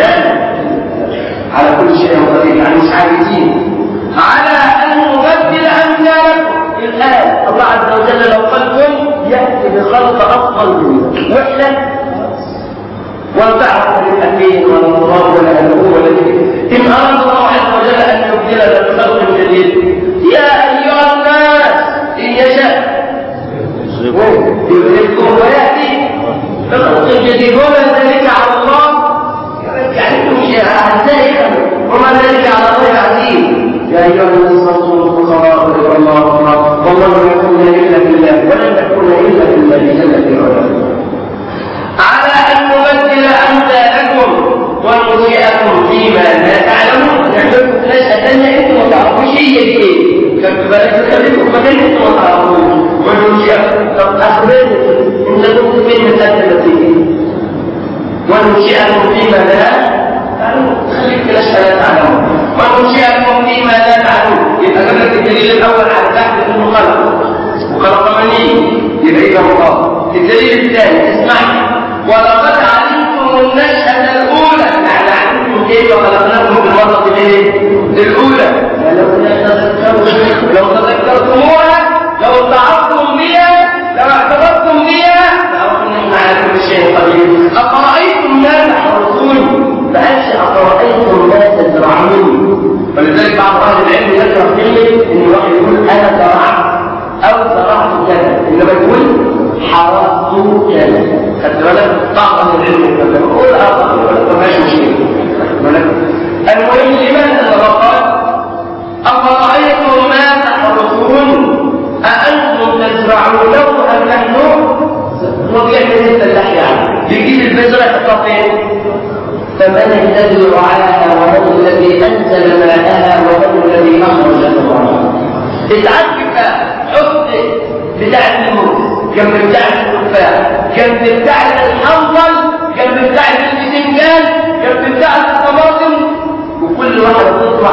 على كل شيء قدير، يعني مش عاجزين على أن نبدل أمثالكم. الآن الله عز وجل لو قلتم يأتي بخلق أفضل منه وإحنا وانفعهم للأمين ولا الضرار ولا الألوه ولا الذكر. إن أراد الله عز وجل أن يبدلنا بخلق جديد يا أيها الناس إن يشاء يذهبكم ويأتي بخلق جديد وما ذلك على الله يعني مش أعزائكم وما ذلك على الله عزيز. يا أيها الناس انصروا الفقراء إلى الله والله لا يكون إلا بالله ولن يكون إلا بالله جل في علاه. على أن نبدل أمثالكم وننشئكم فيما لا تعلمون. نعملكم نشأة ثانية أنتم ما تعرفوش هي إيه، فبالك تخليكم مكان أنتم ما تعرفون وننشئكم. طب أخبرني إن كنتم من مسألة التي وننشئكم فيما لا تعلمون. خليك نشأة لا تعلمون وننشئكم فيما لا تعلمون. يبقى قبل الدليل الأول على تحت المخلق وخلق مني يبقى إذا الله. الدليل الثاني اسمعني ولقد علمتم النشأة الأولى، يعني علمتم كيف خلقناكم في المرة الأولى. لو تذكرتموها لو تعرفتم بها لو اعتبرتم بها لأعرفوا أن على كل شيء قدير. أفرأيتم ما تحرثون فأنش أفرأيتم ما تزرعون. ولذلك بعض أهل العلم يذكر كلمة إن الواحد يقول أنا زرعت أو زرعت كذا، إنما يقول حرثت كذا. خدت بالك؟ بعض أهل العلم كذا يقول أفضل ولا ما فيش شيء. المهم لماذا قال أفرأيتم ما تحرثون أأنتم تزرعونه أم نحن؟ وبيعمل انت اللحية يجيب البذرة تقطين. فمن الذي رعاها ومن الذي أنزل ماءها ومن الذي أخرج ثمرها. اتعجب حط بتاع الموز جنب بتاع التفاح جنب بتاع الحنظل جنب بتاع البتنجان جنب بتاع الطماطم وكل واحدة تطلع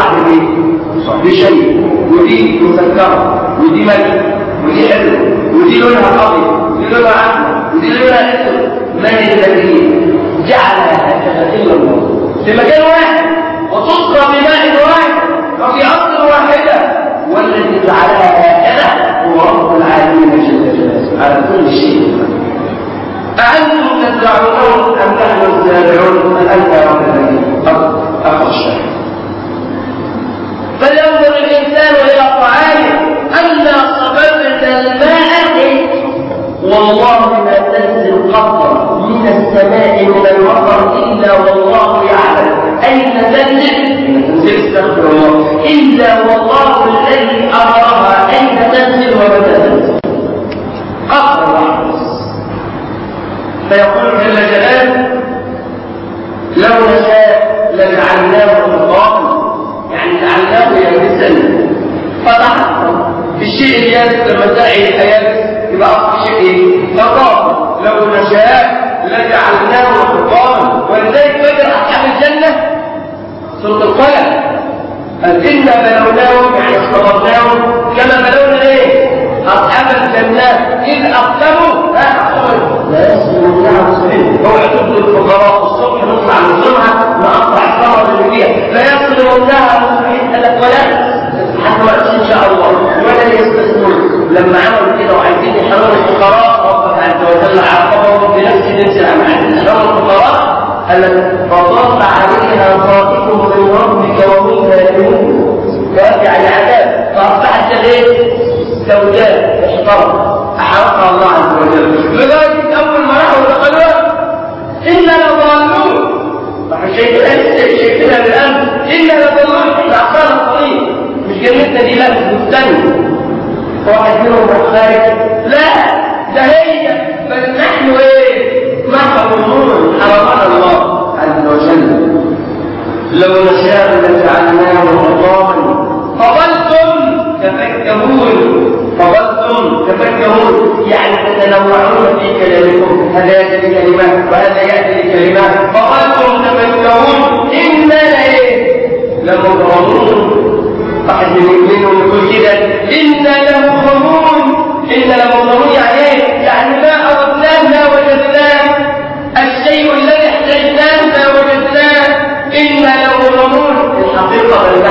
بشيء. ودي مسكرة ودي ملح ودي حلو ودي لونها أبيض ودي لونها أحمر ودي لونها أسود. من الذي جعل هكذا إلا الله في مكان واحد وتصرف بماء واحد وفي أرض واحدة. والذي جعلها هكذا هو رب العالمين جل جلاله على كل شيء. أأنتم تزرعونه أم نحن الزارعون فأنت رب العالمين أخر الشيء. فلينظر الإنسان إلى طعامه أنا صببنا الماء والله ما تنزل قطرة من السماء من المطر إلا والله يعلم أين تنزل استغفر الله إلا والله الذي أمرها أين تنزل ومتى تنزل. قطرة واحدة. فيقول جل جلاله لو نشاء لجعلناه مطرا، يعني جعلناه يابسا فتحت الشيء اليابس لما تلاقي اليابس يبقى أصبح شيء فطار. لو نشاء لجعلناه حطاما. ولذلك فجر أصحاب الجنة سورة القلم قال إنا بلوناهم يعني اختبرناهم كما بلونا ايه أصحاب الجنات إذ أقسموا لا أقسموا لا يسلموا لها مسلمين. هو يعتبر الفقراء الصبح نطلع من الجمعة نقطع الثمرة اللي فيها لا يسلموا لها مسلمين ثلاث ولا حتى وقت إن شاء الله ولا يستثنون. لما عملوا كده وعايزين يحرروا الفقراء ربك عز وجل عاقبهم بنفس جنس الأعمال. يحرروا الفقراء التي فضل عليها خائفهم من ربك وهم ظالمون وارجع العذاب فأصبحت ايه؟ سوداء احترق أحرقها الله عز وجل. لذلك الفتنة دي لا مستنى واحد منهم خارج، لا ده هي، بل نحن ايه؟ محرومون حرمنا الله عز وجل. لو نشاء لجعلناه حراما فظلتم تفكهون، فظلتم تفكهون يعني تتنوعون في كلامكم، هذا يأتي بكلمات وهذا يأتي بكلمات، فظلتم تفكهون إننا ايه؟ لمغرمون. واحد منهم يقول كده إنا لمغرمون، إنا لمغرمون يعني ايه؟ يعني ما أردناه ما وجدناه، الشيء الذي احتجناه ما وجدناه، إنا لمغرمون. الحقيقة بل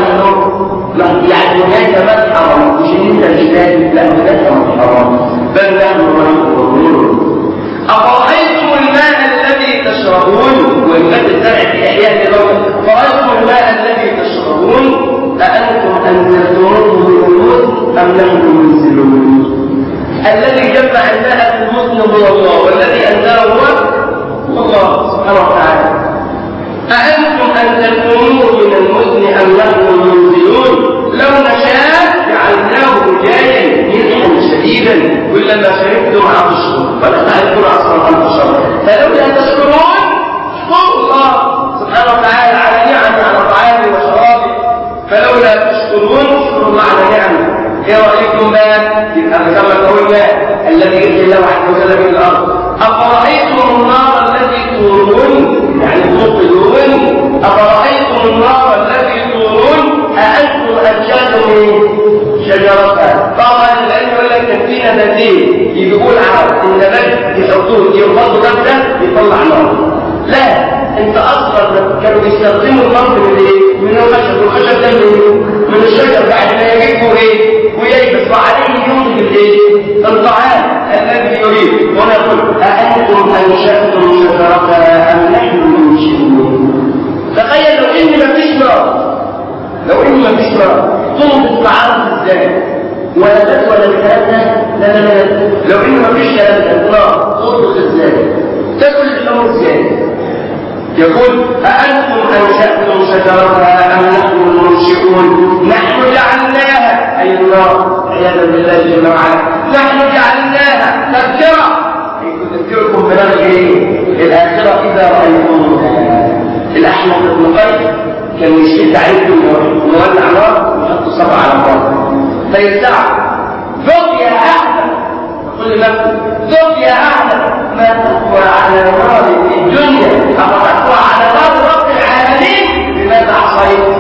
نحن يعني هناك من حرام، مش انت الجدال، لا هناك من حرام، بل نحن مغرمون. أفرأيتم الماء الذي تشربون، والماء الزرع في أحياء الأرض، أفرأيتم الماء الذي تشربون أأنتم أنزلتموه من المزن أم نحن المنزلون؟ الذي جمع الماء في المزن هو الله، والذي أنزله هو الله سبحانه وتعالى. أأنتم أنزلتموه من المزن أم نحن المنزلون؟ لو نشاء جعلناه جايا ملحا شديدا كلما شربتم عطشتم ولا تعرفون أصلا أن تشربوا، فلولا تشكرون اشكروا الله سبحانه وتعالى على نعمه على طعامه وشرابه، فلولا تشكرون اشكروا الله على نعمه. ايه رايكم بقى؟ يبقى مثلا قول الماء الذي يحيي الله عز وجل من الارض. افرايتم النار التي تورون يعني توقدون، افرايتم النار التي تورون اانتم انشاتم شجرتها. طبعا العلم يقول لك تنفيذ نتيجه، يقول على النبات يحطوه يفضوا نبته يطلع نار، لا انت اصلا كانوا بيستخدموا النار من ايه؟ من الخشب، والخشب ده من الشجر بعد ما يجيبوا ايه؟ ويلبس وعليه يوجد الايه؟ الطعام الذي يريد. ونقول أأنتم أنشأتم شجرتها أم نحن المنشئون؟ تخيل لو إن مفيش نار، لو إن مفيش نار تنضج الطعام ازاي؟ ولا تاكل ولا الكلام ده؟ لا لا لا، لو إن مفيش نار تنضج ازاي؟ تاكل الأمر ازاي؟ يقول أأنتم أنشأتم شجرتها أم نحن المنشئون؟ نحن جعلناها أي النار عياذا بالله جل وعلا، نحن جعلناها تذكرة تذكركم بلغ ايه؟ الآخرة إذا رأيتموها. الأحمق بن قيس كان يشد عليكم مولع نار ويحط صبع على النار فيرتعب، ذق يا أحمد، يقول لنفسه ذق يا أحمد ما تقوى على نار في الدنيا أفتقوى على نار رب العالمين، لماذا عصيت؟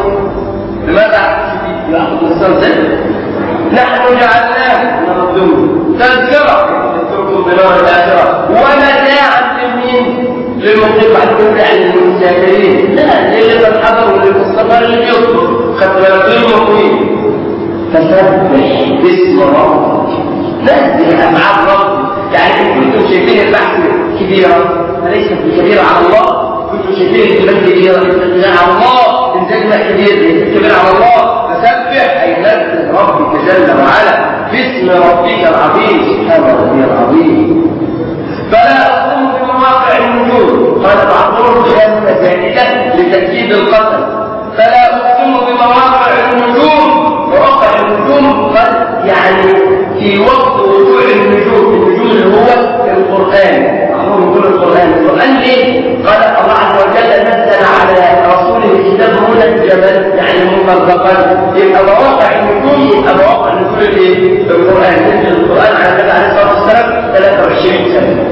لماذا يأخذ الإنسان ذلك؟ نحن جعلناه نرضم تذكرة تذكركم بنار الآخرة ومتاعا لمين؟ للمقيم بعد كل يعني للمسافرين، لا للي بالحضر وللمستمر اللي بيصبر خدت بالك للمقيم. فسبح باسم ربك، نزل أفعال ربك. يعني كنتم شايفين البحث كبيرة فليست بكبيرة على الله، كنتم شايفين الإيمان كبيرة ليست على الله، إنزالنا كبير ليست كبيرة على الله. فسبح أي نزل ربك جل وعلا باسم ربك العظيم سبحان ربي العظيم. فلا أقوم بمواقع النجوم، قال بعضهم خلافة زائدة لتأكيد القسم، فلا أقوم بمواقع النجوم. مواقع النجوم قد يعني في وقت وقوع النجوم، النجوم اللي هو القرآن، بعضهم يقول القرآن، القرآن ليه؟ قال الله عز وجل نزل على رسوله الكتاب منجما يعني مفرقا، يبقى مواقع النجوم يبقى مواقع النجوم الايه؟ القرآن. نزل القرآن على النبي عليه الصلاة والسلام ثلاثة وعشرين سنة.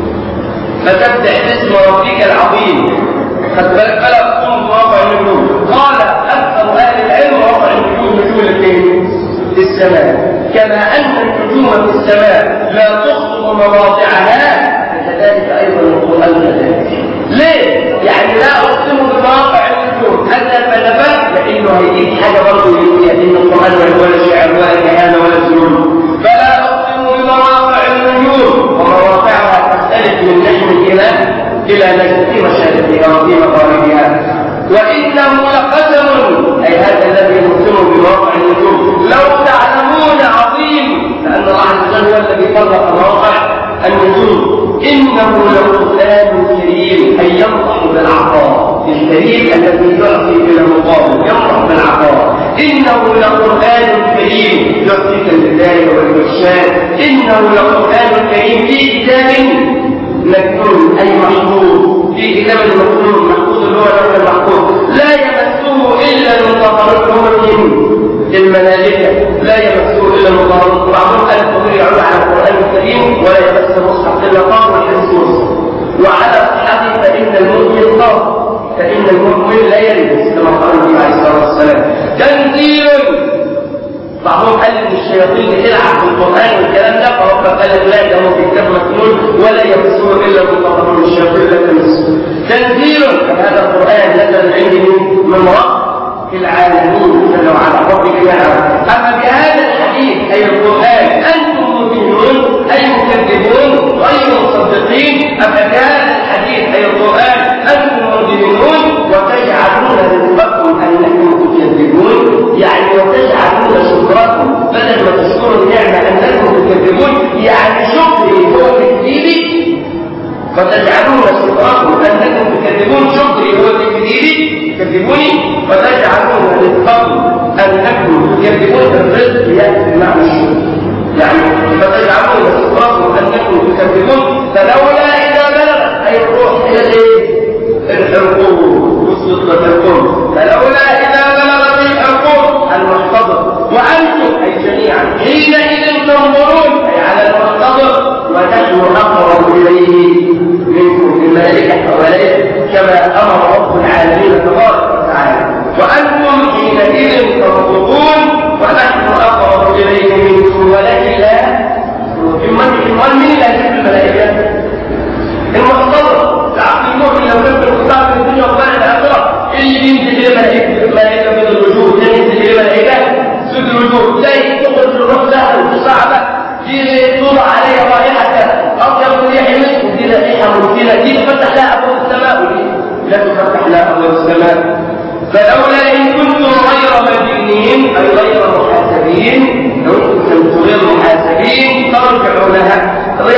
فسبح باسم ربك العظيم. خد بالك فلا تقوم بمواقع النجوم. قال أكثر أهل العلم مواقع النجوم نجوم الاثنين في السماء، كما أن النجوم في السماء لا تخطب مواضعها، فكذلك أيضا القرآن كذلك. ليه؟ يعني لا أقسم بمواقع النجوم حتى فنفت، لأنه هيجيب حاجة برضه يقول إن القرآن ولا شعر ولا كهانة ولا سجون. فلا أقسم بمواقع النجوم ومواقعها تختلف من نحن إلى إلى نجد في مشارقها وفي مغاربها. وإنه لقسم أي هذا الذي نقسم بمواقع النجوم لو تعلمون عظيم، لأن الله عز وجل هو الذي فرق مواقع النجوم. إنه لقرآن كريم أي ينطح بالعطاء، الكريم الذي يعطي بلا مقابل ينطح بالعطاء، إنه لقرآن كريم يعطيك الهداية والإرشاد. إنه لقرآن كريم في كتاب مكنون أي محفوظ، في كتاب مكنون محفوظ اللي هو لوح المحفوظ لا يمسه إلا المطهرون الملائكة، لا يمسه إلا المطهرون. بعضهم قال الخضر يعود على القرآن الكريم ولا يمس المصحف إلا طاهر والحديث مسلم. وعلى صحته فإن المؤمن طاهر، فإن المؤمن لا يلبس كما قال النبي عليه الصلاة والسلام. تنزيل. بعضهم قال ان الشياطين بتلعب في القرآن والكلام ده، فربنا قال لا ده هو في كتاب مكنون ولا يمسه إلا المطهرون، الشياطين لا تمسه. تنزيل. هذا القرآن نزل عندي من رب العالمين جل وعلا رب العالمين. أما بهذا الحديث أي القرآن أنتم مؤمنون أي مكذبون غير مصدقين. أما بهذا الحديث أي القرآن أنتم مؤمنون وتجعلون رزقكم أنكم تكذبون، يعني وتجعلون شكركم بدل ما تشكروا النعمة أنكم تكذبون، يعني شكري هو تكذيبي فتجعلون شكركم أنكم تكذبون، شكري هو تكذيبي تكذبوني وتجعلون رزقكم أنكم تكذبون. الرزق يأتي بمعنى الشكر، يعني فتجعلون شكركم أنكم تكذبون. فلولا إذا بلغت أي الروح إلى الإيه؟ الحلقوم وصلت الحلقوم. فلولا إذا بلغت الحلقوم المحتضر وأنتم أي جميعا حينئذ تنظرون أي على المحتضر ونحن أقرب إليه منكم الملائكة حواليه كما أمر رب العالمين تبارك وتعالى. وأنتم حينئذ تنظرون ونحن أقرب إليه منكم ولكن لا من لا يحب الملائكة المحتضر. العقل المؤمن لو كان في الخطاب في الدنيا وبعد الآخرة اللي ينزل إلى ملائكة ملائكة في الوجوه، لا ينزل إلى ملائكة في الوجوه، لا تخرج الروح سهل وصعبة دي توضع عليها رائحة أطيب ريح مسك، دي رائحة ممكنة دي تفتح لها أبواب السماء ودي لا تفتح لها أبواب السماء. فلولا إن كنتم غير مدينين أي غير محاسبين، لو كنتم غير محاسبين ترجعوا لها،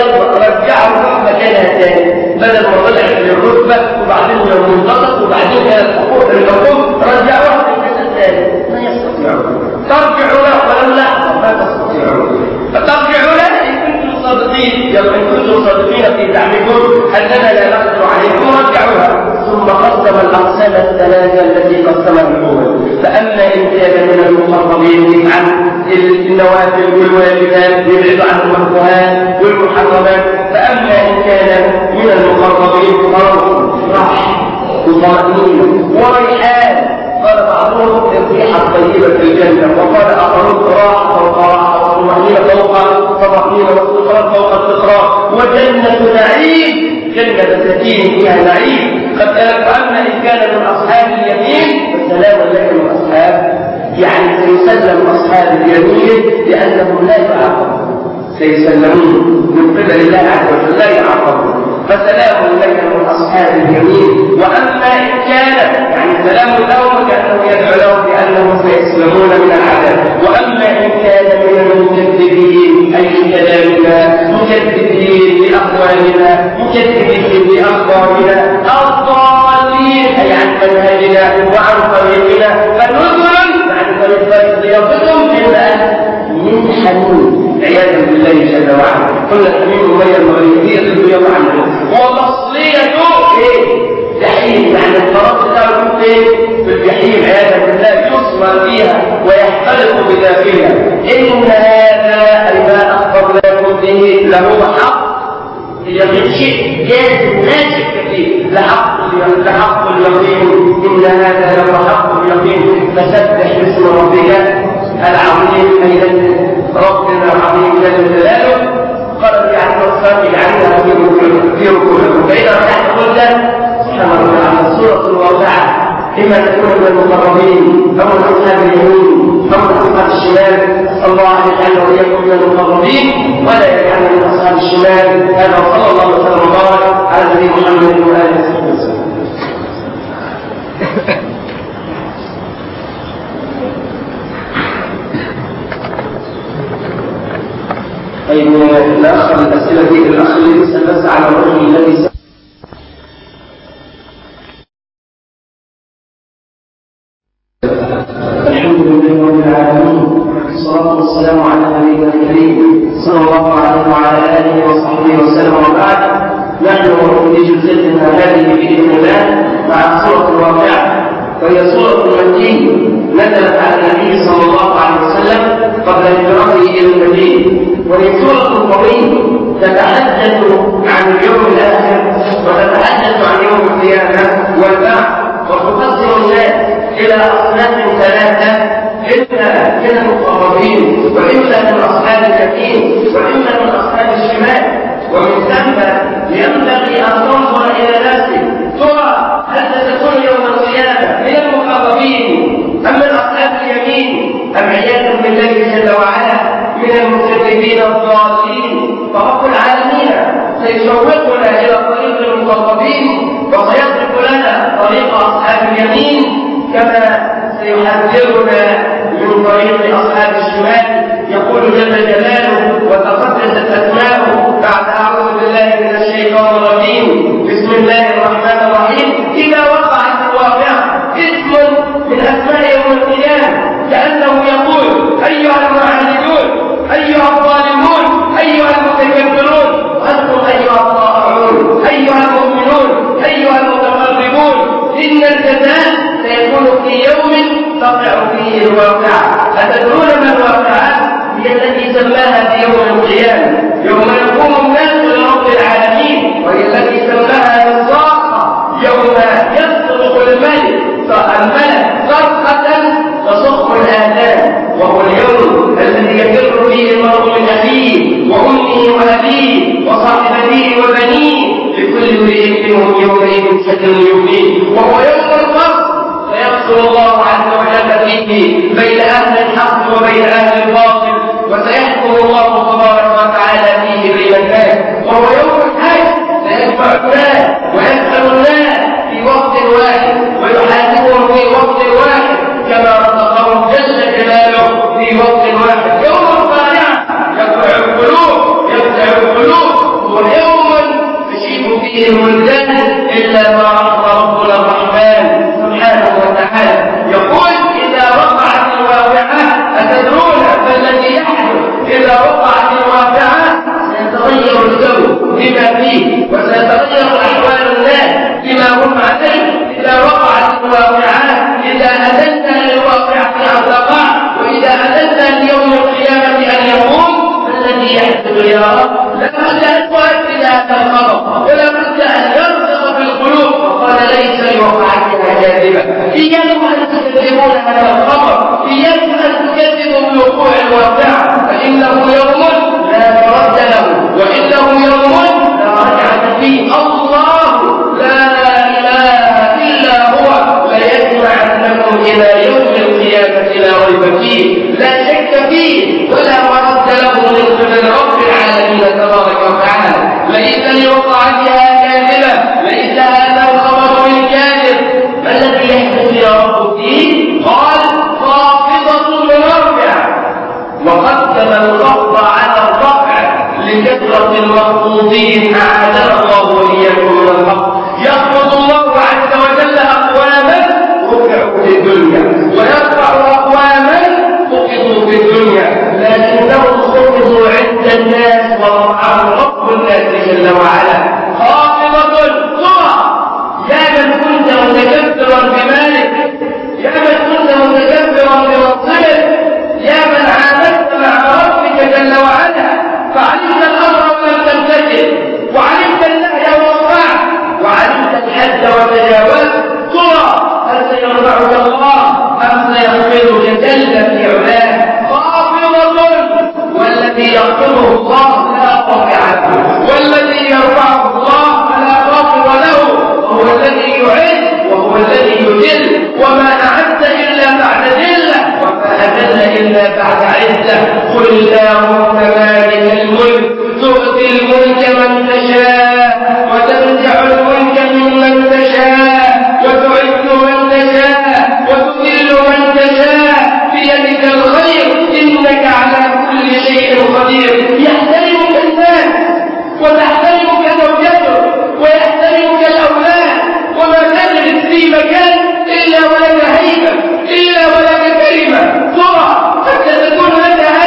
رجعوا مكانها ثاني بدل ما طلعت للرتبة وبعدين لو منتصف وبعدين كانت حقوق الحكم رجعوها في الجزء الثاني ما يستطيعون. ترجعوا لها ولو لحظة ما تستطيعون. فترجعوا لها إن كنتم صادقين، إن كنتم صادقين في زعمكم أننا لا نقدر عليكم رجعوها. ثم قسم الأقسام الثلاثة التي قسمها الأول. فأما إن كان من المقربين عن النوافل والواجبات يبعد عن المكروهات والمحرمات، فأما إن كان من المقربين فروح راحة وطمأنينة وريحان. قال بعضهم الريحة الطيبة في الجنة، وقال آخرون راحة فوق راحة وطمأنينة فوق طمأنينة واستقرار فوق استقرار وجنة نعيم، جنة سكين فيها نعيم. قد أما إن كان من أصحاب اليمين فسلام لك من أصحاب، يعني سيسلم أصحاب اليمين لأنهم لا يعاقبون، سيسلمون من قبل الله عز وجل لا يعاقبون. فسلام لك من أصحاب اليمين. وأما إن كان يعني سلام لهم كأنه يدعو لهم بأنهم سيسلمون من العذاب. وأما إن كان من المكذبين أي كلامنا مكذبين لأقوالنا مكذبين لأخبارنا الضالين أي عن منهجنا وعن طريقنا فنزل عن طريق ضيافتهم بما من حميم عياذا بالله جل وعلا. قلنا الحميم وهي المغربية الضياف عنه وتصلية ايه؟ جحيم، يعني الفرق بتاعه ايه؟ في الجحيم عياذا بالله يصمر فيها ويحترق بداخلها. إن هذا أي ما أخبرناكم به لهو حق اليقين، شيء جازم ناشئ كثير لحق لحق اليقين. إن هذا لهو حق اليقين. فسبح باسم ربك العظيم أي ربنا العظيم جل جلاله. قال يعني الصلاة يجعلها في ركوعكم. فإذا رجعت قلنا سبحان الله تعالى سورة الواقعة إما تكون من المقربين أو من أصحاب اليمين أو من أصحاب الشمال. أسأل الله أن يجعلنا وإياكم من المقربين ولا يجعلنا من أصحاب الشمال. هذا وصلى الله وسلم وبارك على نبينا محمد وآله وصحبه وسلم. طيب نأخر الأسئلة دي الأخ اللي يسأل بس على الرجل الذي الحمد لله والصلاة والسلام على نبينا الكريم صلى الله عليه وعلى آله وصحبه وسلم. وبعد، نحن في جلستنا هذه بإذن الله مع سورة الواقعة، وهي سورة مكية نزلت على النبي صلى الله عليه وسلم قبل هجرته إلى المدينة، وهي سورة قوية تتحدث عن اليوم الآخر وتتحدث عن يوم القيامة والبعث، وتقسم الناس إلى أصناف ثلاثة: إما من المقربين، وإما من أصحاب اليمين، وإما من أصحاب الشمال. ومن ثم ينبغي أن تنظر إلى نفسك، ترى هل ستكون يوم القيامة من المقربين أم من أصحاب اليمين أم عياذا بالله جل وعلا من المكذبين الضالين؟ فرب العالمين سيشوقنا إلى طريق المقربين وسيصرف لنا طريق أصحاب اليمين، كما سيحذرنا من طريق أصحاب الشمال. يقول جل جلاله وتقدست أسماؤه بعد أعوذ بالله من الشيطان الرجيم: بسم الله الرحمن الرحيم. إذا وقعت الواقعة اسم من أسماء يوم القيامة، كأنه يقول: أيها المعاندون، أيها الظالمون، أيها المتكبرون، وأنتم أيها الطائعون، أيها المؤمنون، أيها المتقربون، إن الجزاء سيكون في يوم تقع فيه الواقعة. أتدرون ما الواقعة؟ هي التي سماها في يوم القيامة، يوم يقوم الناس لرب العالمين، وهي التي سماها بالصاخة، يوم يصرخ الملك الملك صرخة تصخ الآذان، وهو اليوم الذي يفر فيه المرء من أخيه وأمه وأبيه وصاحبته وبنيه، لكل امرئ منهم يومئذ شأن يغنيه، وهو يوم الفصل فيفصل الله عز وجل فيه بين أهل الحق وبين أهل الباطل، وسيحكم الله تبارك وتعالى فيه بين الناس، وهو يوم الحج سيجمع الناس ويسأل الناس في وقت واحد ويحاسبهم في وقت واحد كما رزقهم جل جلاله في وقت واحد. يوم القارعة يقطع القلوب يقطع القلوب، هو يوم تشيب فيه الولدان إلا ما رحم ربنا الرحمن سبحانه وتعالى. يقول: إذا وقعت الواقعة، أتدرون ما الذي يحدث إذا وقعت الواقعة؟ سيتغير الجو بما فيه، وسيتغير أحوال الناس بما هم عليه. إذا وقعت الواقعة، إذا أذنت للواقعة أن تقع، وإذا أذنت ليوم القيامة أن يقوم، ما الذي يحدث يا رب؟ لا بد أن تؤكد هذا الخبر، ولا بد أن يرسخ في القلوب. وقال: ليس لوقعتها كاذبة. إياكم أن تكذبون هذا الخبر، إياكم أن تكذبوا بوقوع الواقعة، فإنه يوم لا مرد له، وإنه يوم لا رجعة فيه. الله لا إله إلا هو ليجمعنكم إلى يوم القيامة لا ريب فيه، لا شك فيه، ولا مرد له من قبل رب العالمين تبارك وتعالى. ليس لوقعتها كاذبة، ليس هذا الخبر من كاذب. ما الذي يحدث يا رب فيه؟ قال: خافضة مرفعة، وقدم الخفض على الرفع لكثرة المخفوضين أعاذنا الله وإياكم من الحق. يخفض الله عز وجل أقواما رفعوا في الدنيا، ويرفع أقواما فقدوا في الدنيا، لكنهم خفضوا عند الناس ورفعهم رب الناس جل وعلا. خافضة ترى يا من كنت متكبرا بمالك، يا من كنت متكبرا بمنصبك، يا من عاملت مع ربك جل وعلا فعلمت الأمر ولم تمتثل، وعلمت النهي والطاعة، وعلمت الحد وتجاوزت، ترى هل سيرفعك الله أم سيخفضك جل في علاه؟ خافضة، والذي يخفضه الله لا رافع له، والذي يرفعه الله فلا رافع له، وهو الذي يعز وهو الذي يذل، وما أعز إلا بعد ذلة، وما أذل إلا بعد عزة. قل اللهم مالك الملك تؤتي الملك من تشاء، وتنزع الملك ممن تشاء، وتعز من تشاء، وتذل من تشاء، بيدك الخير، إنك على كل شيء قدير. يحترمك الناس وتحترمك زوجته ويحترمك الأولاد، وما تجلس في مكان إلا ولك هيبة، إلا ولك كلمة. ترى حتى تكون لك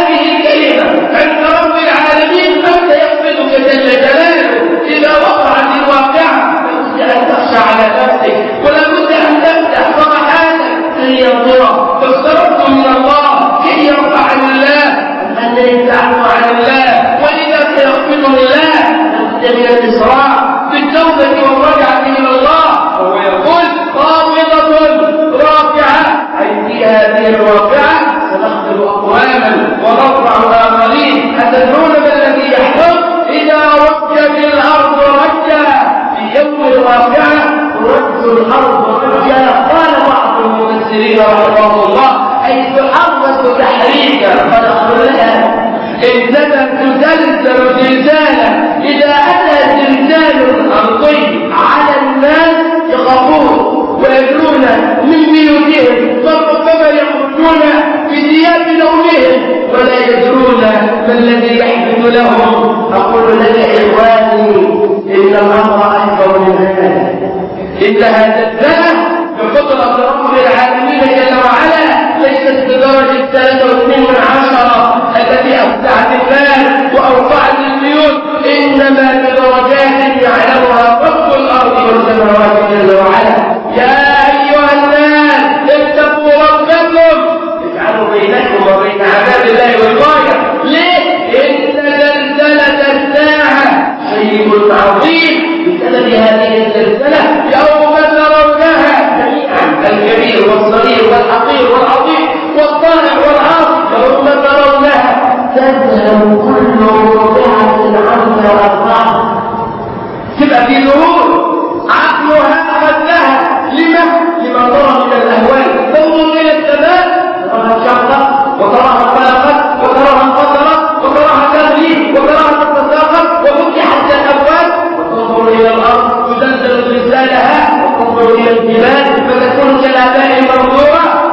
إليه تعالوا عن الله، وإذا سيغفر الله لابد من الإسراع بالتوبة والرجعة إلى الله. وهو يقول خافضة رافعة، أي في هذه الرافعة سنخفض أقواما ونرفع آخرين. أتدرون ما الذي يحدث إذا رجت الأرض رجا؟ في يوم الرافعة رج الأرض رجا. قال بعض المفسرين رحمه الله أي تحرك تحريكا فنقول لها إنما تزلزل زلزالا. إذا أتى زلزال أرضي على الناس يخافون ويجرون من بيوتهم، فربما يخرجون بثياب نومهم ولا يدرون ما الذي يحدث لهم. أقول لك إخواني إن الأمر أكبر من هذا. إنها زلزلة بقدرة رب العالمين جل وعلا، ليست بدرجة ثلاثة واثنين من عشرة التي أفتعت الناس وأوقعت البيوت، إنما بدرجات يعلمها رب الأرض والسماوات جل وعلا. يا أيها الناس اتقوا ربكم، اجعلوا بينكم وبين عذاب الله وقاية. ليه؟ إن زلزلة الساعة شيء عظيم. بسبب هذه الزلزلة يوم ترونها جميعا، الكبير والصغير والحقير والعظيم والطالع والعاصي، يوم ترونها تذهل كل مرضعة عما أرضعت. تبقى في ظهور عقلها قدها. لما؟ لما ترى من الأهوال. تنظر إلى السماء تراها انشقت وتراها انفلقت وتراها انفطرت وتراها تغلي وتراها تتساقط وفتحت الأبواب، وتنظر إلى الأرض تزلزل زلزالها، وتنظر إلى الجبال فتكون كالآباء المرضوعة.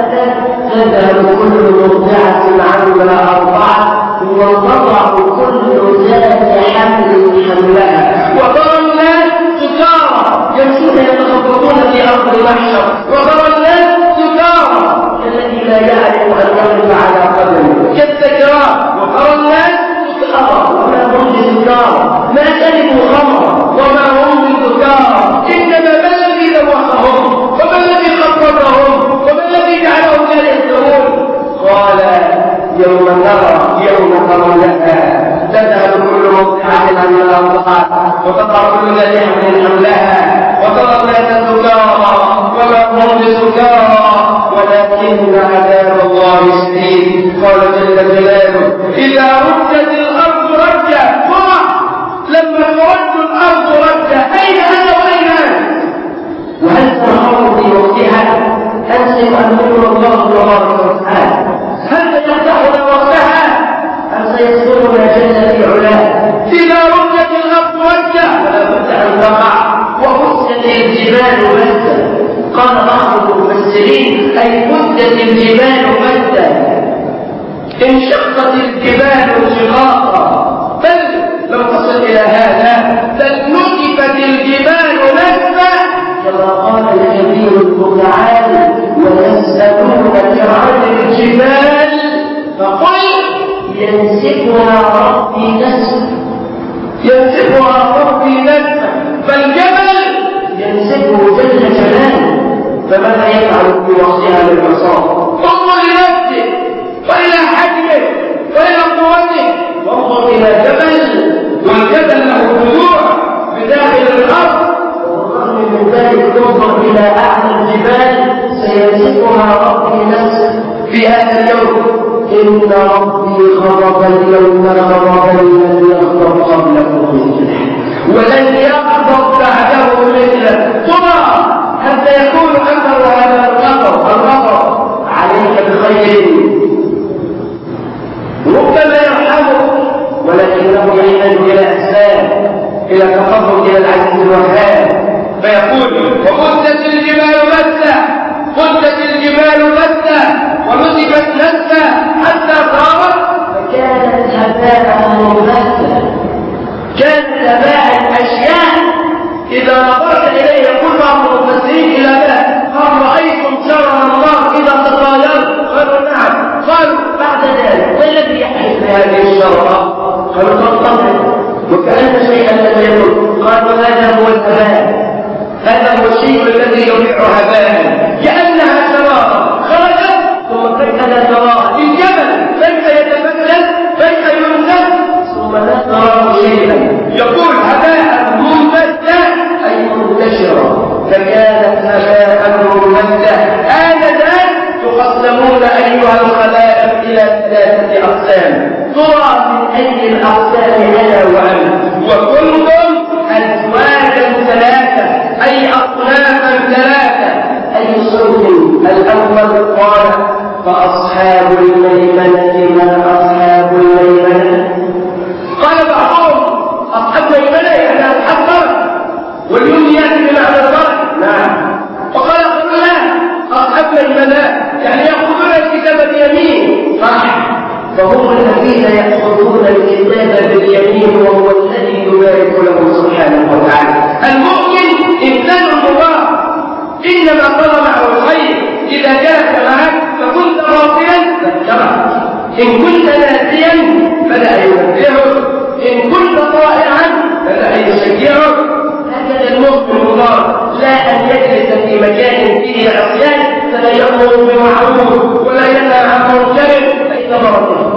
تذهل كل مرضعة عما أرضعت وتضع كل ذات حمل حملها. وترى الناس سكارى يمشون يتخبطون في أرض المحشر، وترى الناس سكارى الذي لا يعرف أن يقف على قدمه كالسكران. وترى الناس سكارى وما هم بسكارى، ما شربوا خمرا وما هم بسكارى، إنما ما الذي ذوقهم وما الذي خطبهم وما الذي جعلهم لا يستوون. قال يوم ترى يوم ترونها تذهل كل مرضعة عما أرضعت وتضع كل ذات حمل حملها، وترى الناس سكارى وما هم بسكارى ولكن عذاب الله شديد. قال جل جلاله إذا رجت الأرض رجا. لما ترج الأرض رجا أين أنا وأين أنت؟ وهل تنهار في وقتها؟ أنسى أن يقول الله تبارك وتعالى هل سيفتحنا وقتها أم سيسرنا جل في علاه؟ إذا رجت الأرض رجا فلا بد أن تقع. وفتت الجبال مسا. قال بعض المفسرين أي فتت الجبال مسا، انشقت الجبال انشقاقا. بل لو تصل إلى هذا بل نكبت الجبال نكبا كما قال الكبير المتعال ويسألونك عن الجبال فقل ينسفها ربي نسفا. ينسفها ربي نسفا، فالجبل ينسفه جل جلاله. فماذا يفعل في وقتها للعصاه؟ انظر لنفسه وإلى حجمه وإلى قوته، وانظر إلى جبل والجبل له خضوع بداخل الأرض، والرغم من ذلك تنظر إلى أعلى الجبال سينسفها ربي نفسه في هذا اليوم. إن ربي غضب اليوم غضبا لم يغضب قبله مثله ولن يغضب بعده مثله. ترى هل سيكون أثر هذا الغضب الغضب عليك بخير؟ ربما يرحمه ولكنه يحتاج إلى إحسان، إلى تقرب إلى العزيز الوهاب. فيقول وفتت الجبال مسا، فتت الجبال مسا ونسفت نسفا حتى صارت فكانت هباء منبثا. كانت هباء أشياء إذا نظرت إليه يقول بعض المفسرين إلى ذلك قال رأيتم شرر الله إذا تطايروا؟ قالوا نعم. قالوا بعد ذلك ما الذي يحدث بهذه الشررة؟ قالوا تنطلق وكأن شيئا لم يكن. قالوا هذا هو الهباء، هذا هو الشيء الذي يضيع هباء، كأنها شرارة خرجت ثم فجأة ترى الجبل كيف يتفتت ترى من أي الأقسام أنا وأنت، وكنتم أزواجا ثلاثة أي أصنافا ثلاثة. أي صنف؟ الأول قال فأصحاب الميمنة ما أصحاب الميمنة. قال بعضهم أصحاب الميمنة يعني أصحاب بركة، واليوم يأتي بمعنى البركة. نعم. وقال لا، أصحاب الميمنة يعني يأخذون الكتاب باليمين. صح. فهم الذين يأخذون الكتاب باليمين وهو الذي يبارك له سبحانه وتعالى. المؤمن إنسان مبارك، إنما طلب معه الخير. إذا جاءك معك فكنت غافلا فاتبعك، إن كنت ناسيا فلا ينبهك، إن كنت طائعا فلا يشجعك. هكذا المؤمن المبارك، لا أن يجلس في مكان فيه عصيان فلا يأمر بمعروف ولا ينهى عن منكر. أين بركته؟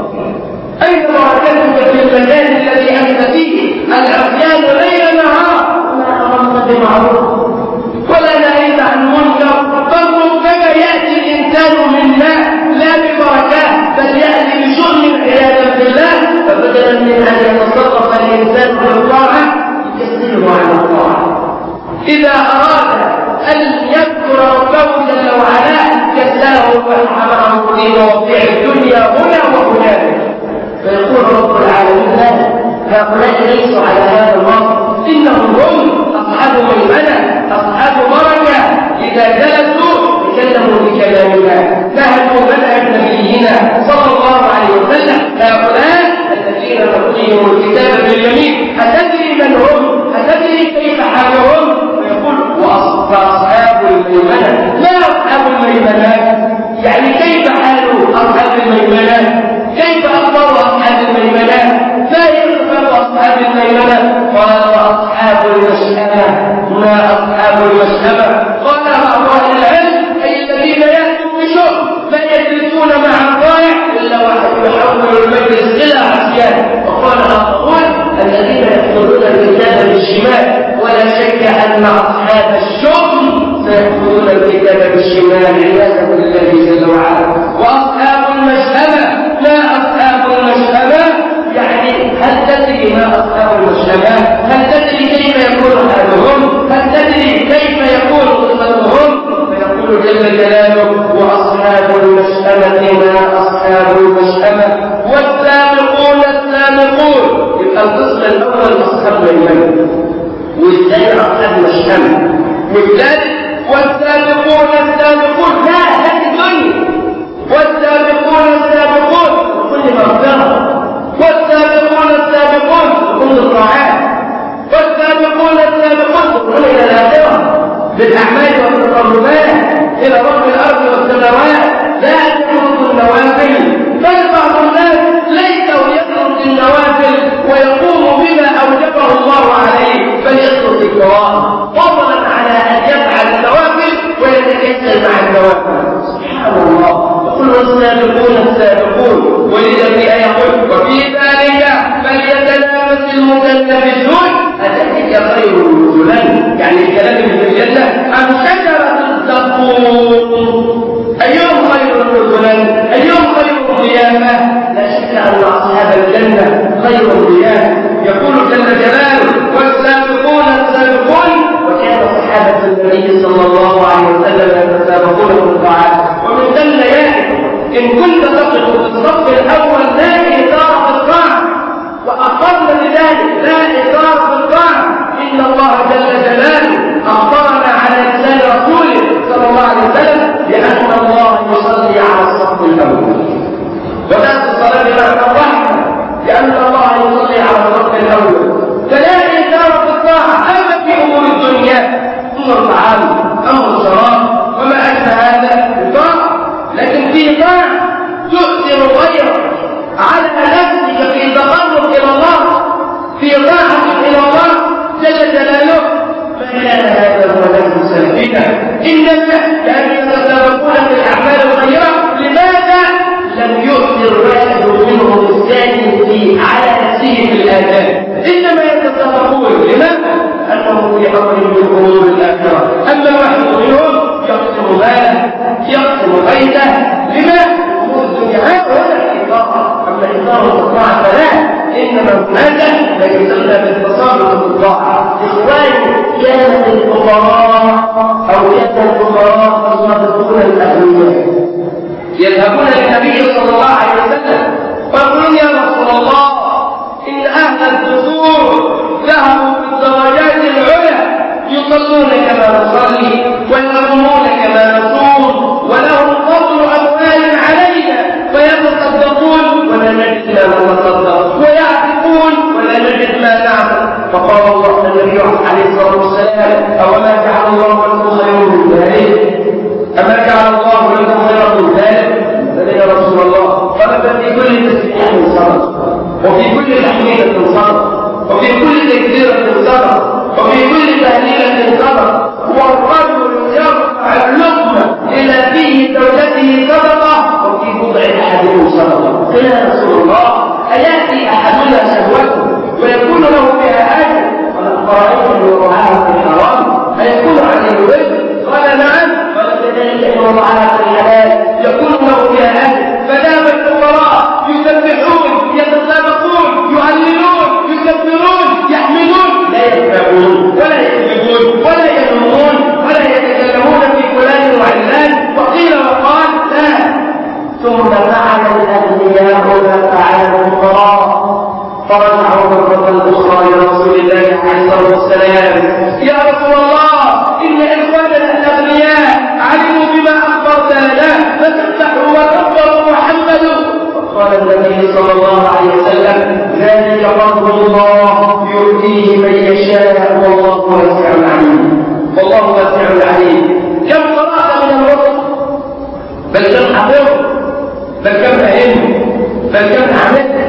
أين بركتك في المكان الذي أنت فيه؟ العصيان ليل نهار، لا أمرت بمعروف ولا نهيت عن منكر. فربما يأتي الإنسان من ماء لا ببركات، بل يأتي بشؤم عياذا بالله. فبدلا من أن يتصرف الإنسان بالطاعة يسير على الطاعة. إذا أراد أن يذكر ربه جل وعلا كساه وأنعمه في مواضيع الدنيا هنا وهناك، فيقول رب العالمين لا، هؤلاء ليسوا على هذا الوصف، إنهم هم أصحاب ميمنة أصحاب بركة. إذا جلسوا تكلموا بكلام الله، نهجوا منهج نبينا صلى الله عليه وسلم. هؤلاء الذين نعطيهم الكتاب باليمين، أتدري من هم؟ أتدري كيف حالهم؟ ويقول وأصحاب الميمنة. ما أصحاب الميمنة؟ يعني كيف حال أصحاب الميمنة؟ كيف أخبار أصحاب الميمنة؟ ما هي صفات أصحاب الميمنة؟ قال وأصحاب المشأمة. ما أصحاب المشأمة؟ قال بعض أهل العلم أي الذين يأتوا بشؤم لا يجلسون مع الضائع إلا ويحول المجلس إلى عصيان. وقال آخرون الذين يأخذون الكتاب بالشمال، ولا شك أن أصحاب الشؤم سيأخذون الكتاب بالشمال عياذا بالله جل وعلا. وأصحاب المشأمة. ما أصحاب المشأمة؟ يعني هل تدري ما أصحاب المشأمة؟ هل تدري كيف يكون حالهم؟ هل تدري كيف يكون قصتهم؟ فيقول جل جلاله وأصحاب المشأمة ما أصحاب المشأمة والسابقون السابقون. يبقى القسم الأول أصحاب الميمنة، والثاني أصحاب المشأمة، والثالث والسابقون السابقون. لا هذه الدنيا. والسابقون السابقون كل مغفرة، والسابقون السابقون كل الطاعات، والسابقون السابقون كل إلى الآخرة بالأعمال والتقربات إلى رب الأرض والسماوات. لا يترك النوافل، بل بعض الناس ليسوا يترك النوافل ويقوم بما أوجبه الله عليه، بل يترك القرآن فضلا على أن يفعل النوافل ويتكسل مع النوافل. سبحان الله. يقول والسابقون السابقون. ولذا في آية يقول وفي ذلك فليتنافس المتنافسون. أتأتيك خير نزلا، يعني الكلام في الجنة أم شجرة الزقوم. أيهم خير نزلا؟ أيهم خير ضيافة؟ لا شك أن أصحاب الجنة خير ضيافة. يقول جل جلاله والسابقون السابقون. وكان صحابة النبي صلى الله عليه وسلم يتسابقون في الطاعات. ومن ثم يأتي إن كنت تقف في الصف الأول لا إثارة في الطاعة، وأخبرنا بذلك لا إثارة في الطاعة. إن الله جل جلاله أخبرنا على لسان رسوله صلى الله عليه وسلم بأن الله يصلي على الصف الأول، وذات الصلاة بمعنى الرحمة، لأن الله يصلي على الصف الأول. فلا إثارة في الطاعة. أما في أمور الدنيا أمر الطعام أمر الشراب وما أشبه هذا الطاعة، لكن في طاعة تؤثر غيرك على نفسك في تقرب إلى الله، في طاعة إلى الله جل جلاله. فكان هذا هو نفس سلبنا. إنما كانوا يتسابقون في الأعمال الخيرة. لماذا لم يؤثر واحد منهم الثاني في على نفسه في الآثام؟ إنما يتسابقون. لماذا؟ أنهم في أمر من أمور الآخرة. أما الواحد منهم يقسم ماله، يقسم بيته. لماذا؟ أمور الدنيا. هذا الإثارة. أما إثارة الطاعة إنما هذا لا يسمى بالتصرف بالطاعة. إخواني كانت الفقراء أو كان الفقراء يصادقون الأغنياء يذهبون للنبي صلى الله عليه وسلم ويقولون يا رسول الله إن أهل الدثور ذهبوا بالدرجات العلى يصلون كما نصلي ويصومون كما نصوم ولهم فضل أموال علينا فيتصدقون ولا نجد ما نتصدق ويعتقون ولا نجد ما نعمل. فقال الله النبي عليه الصلاة والسلام أوما جعل الله لكم خير من ذلك أما جعل الله لكم خير من ذلك فلن يا رسول الله قال ففي كل تسبيح صدقة وفي كل تحميدة صدقة وفي كل تكبيرة صدقة وفي كل تهليلة صدقة والرجل يرفع اللقمة إلى فيه زوجته صدقة وفي بضع أحدهم صدقة. قال يا رسول الله أيأتي أحدنا شهوته ويكون له بها أجر؟ قال أرأيتم يرعاها في الحرام أيكون عليه وزر؟ قال نعم. قال كذلك يرعاها في الحلال يكون له بها أجر. فذهب الفقراء يسبحون يتسابقون يهللون يكبرون يحمدون لا يكذبون ولا يكذبون ولا ينمون ولا يتكلمون في فلان وعلان وقيل وقال لا. ثم فعل الأغنياء ما فعل الفقراء فرجعوا مرة أخرى لرسول الله عليه الصلاة والسلام يا رسول الله إن إخواننا الأغنياء علموا بما أخبرت لنا فسبحوا وكبروا وحمدوا. قال النبي صلى الله عليه وسلم ذلك فضل الله يؤتيه من يشاء والله واسع عليم. والله واسع عليم. كم قرأت من الوقت بل كم حفظت بل كم فهمت بل كم عملت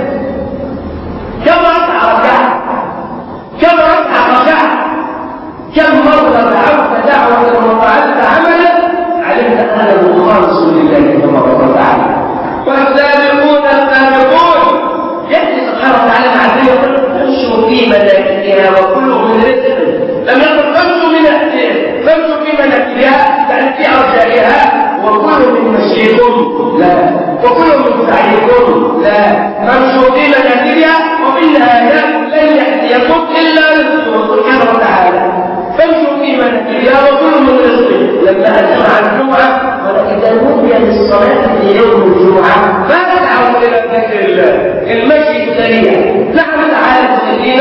كم ركعة ركعت كم ركعة ركعت كم مرة دعوت دعوة وفعلت عملا علمت أنه خالص لله تبارك وتعالى. والسابقون السابقون يأتي سبحانه وتعالى مع ذلك يقول فامشوا في مناكبها وكلوا من رزق. لم يقل فامشوا من أهلها فامشوا في مناكبها يعني في أرجائها وكلوا من مشيكم لا وكلوا من سعيكم لا. فامشوا في مناكبها ومنها لن يأتيكم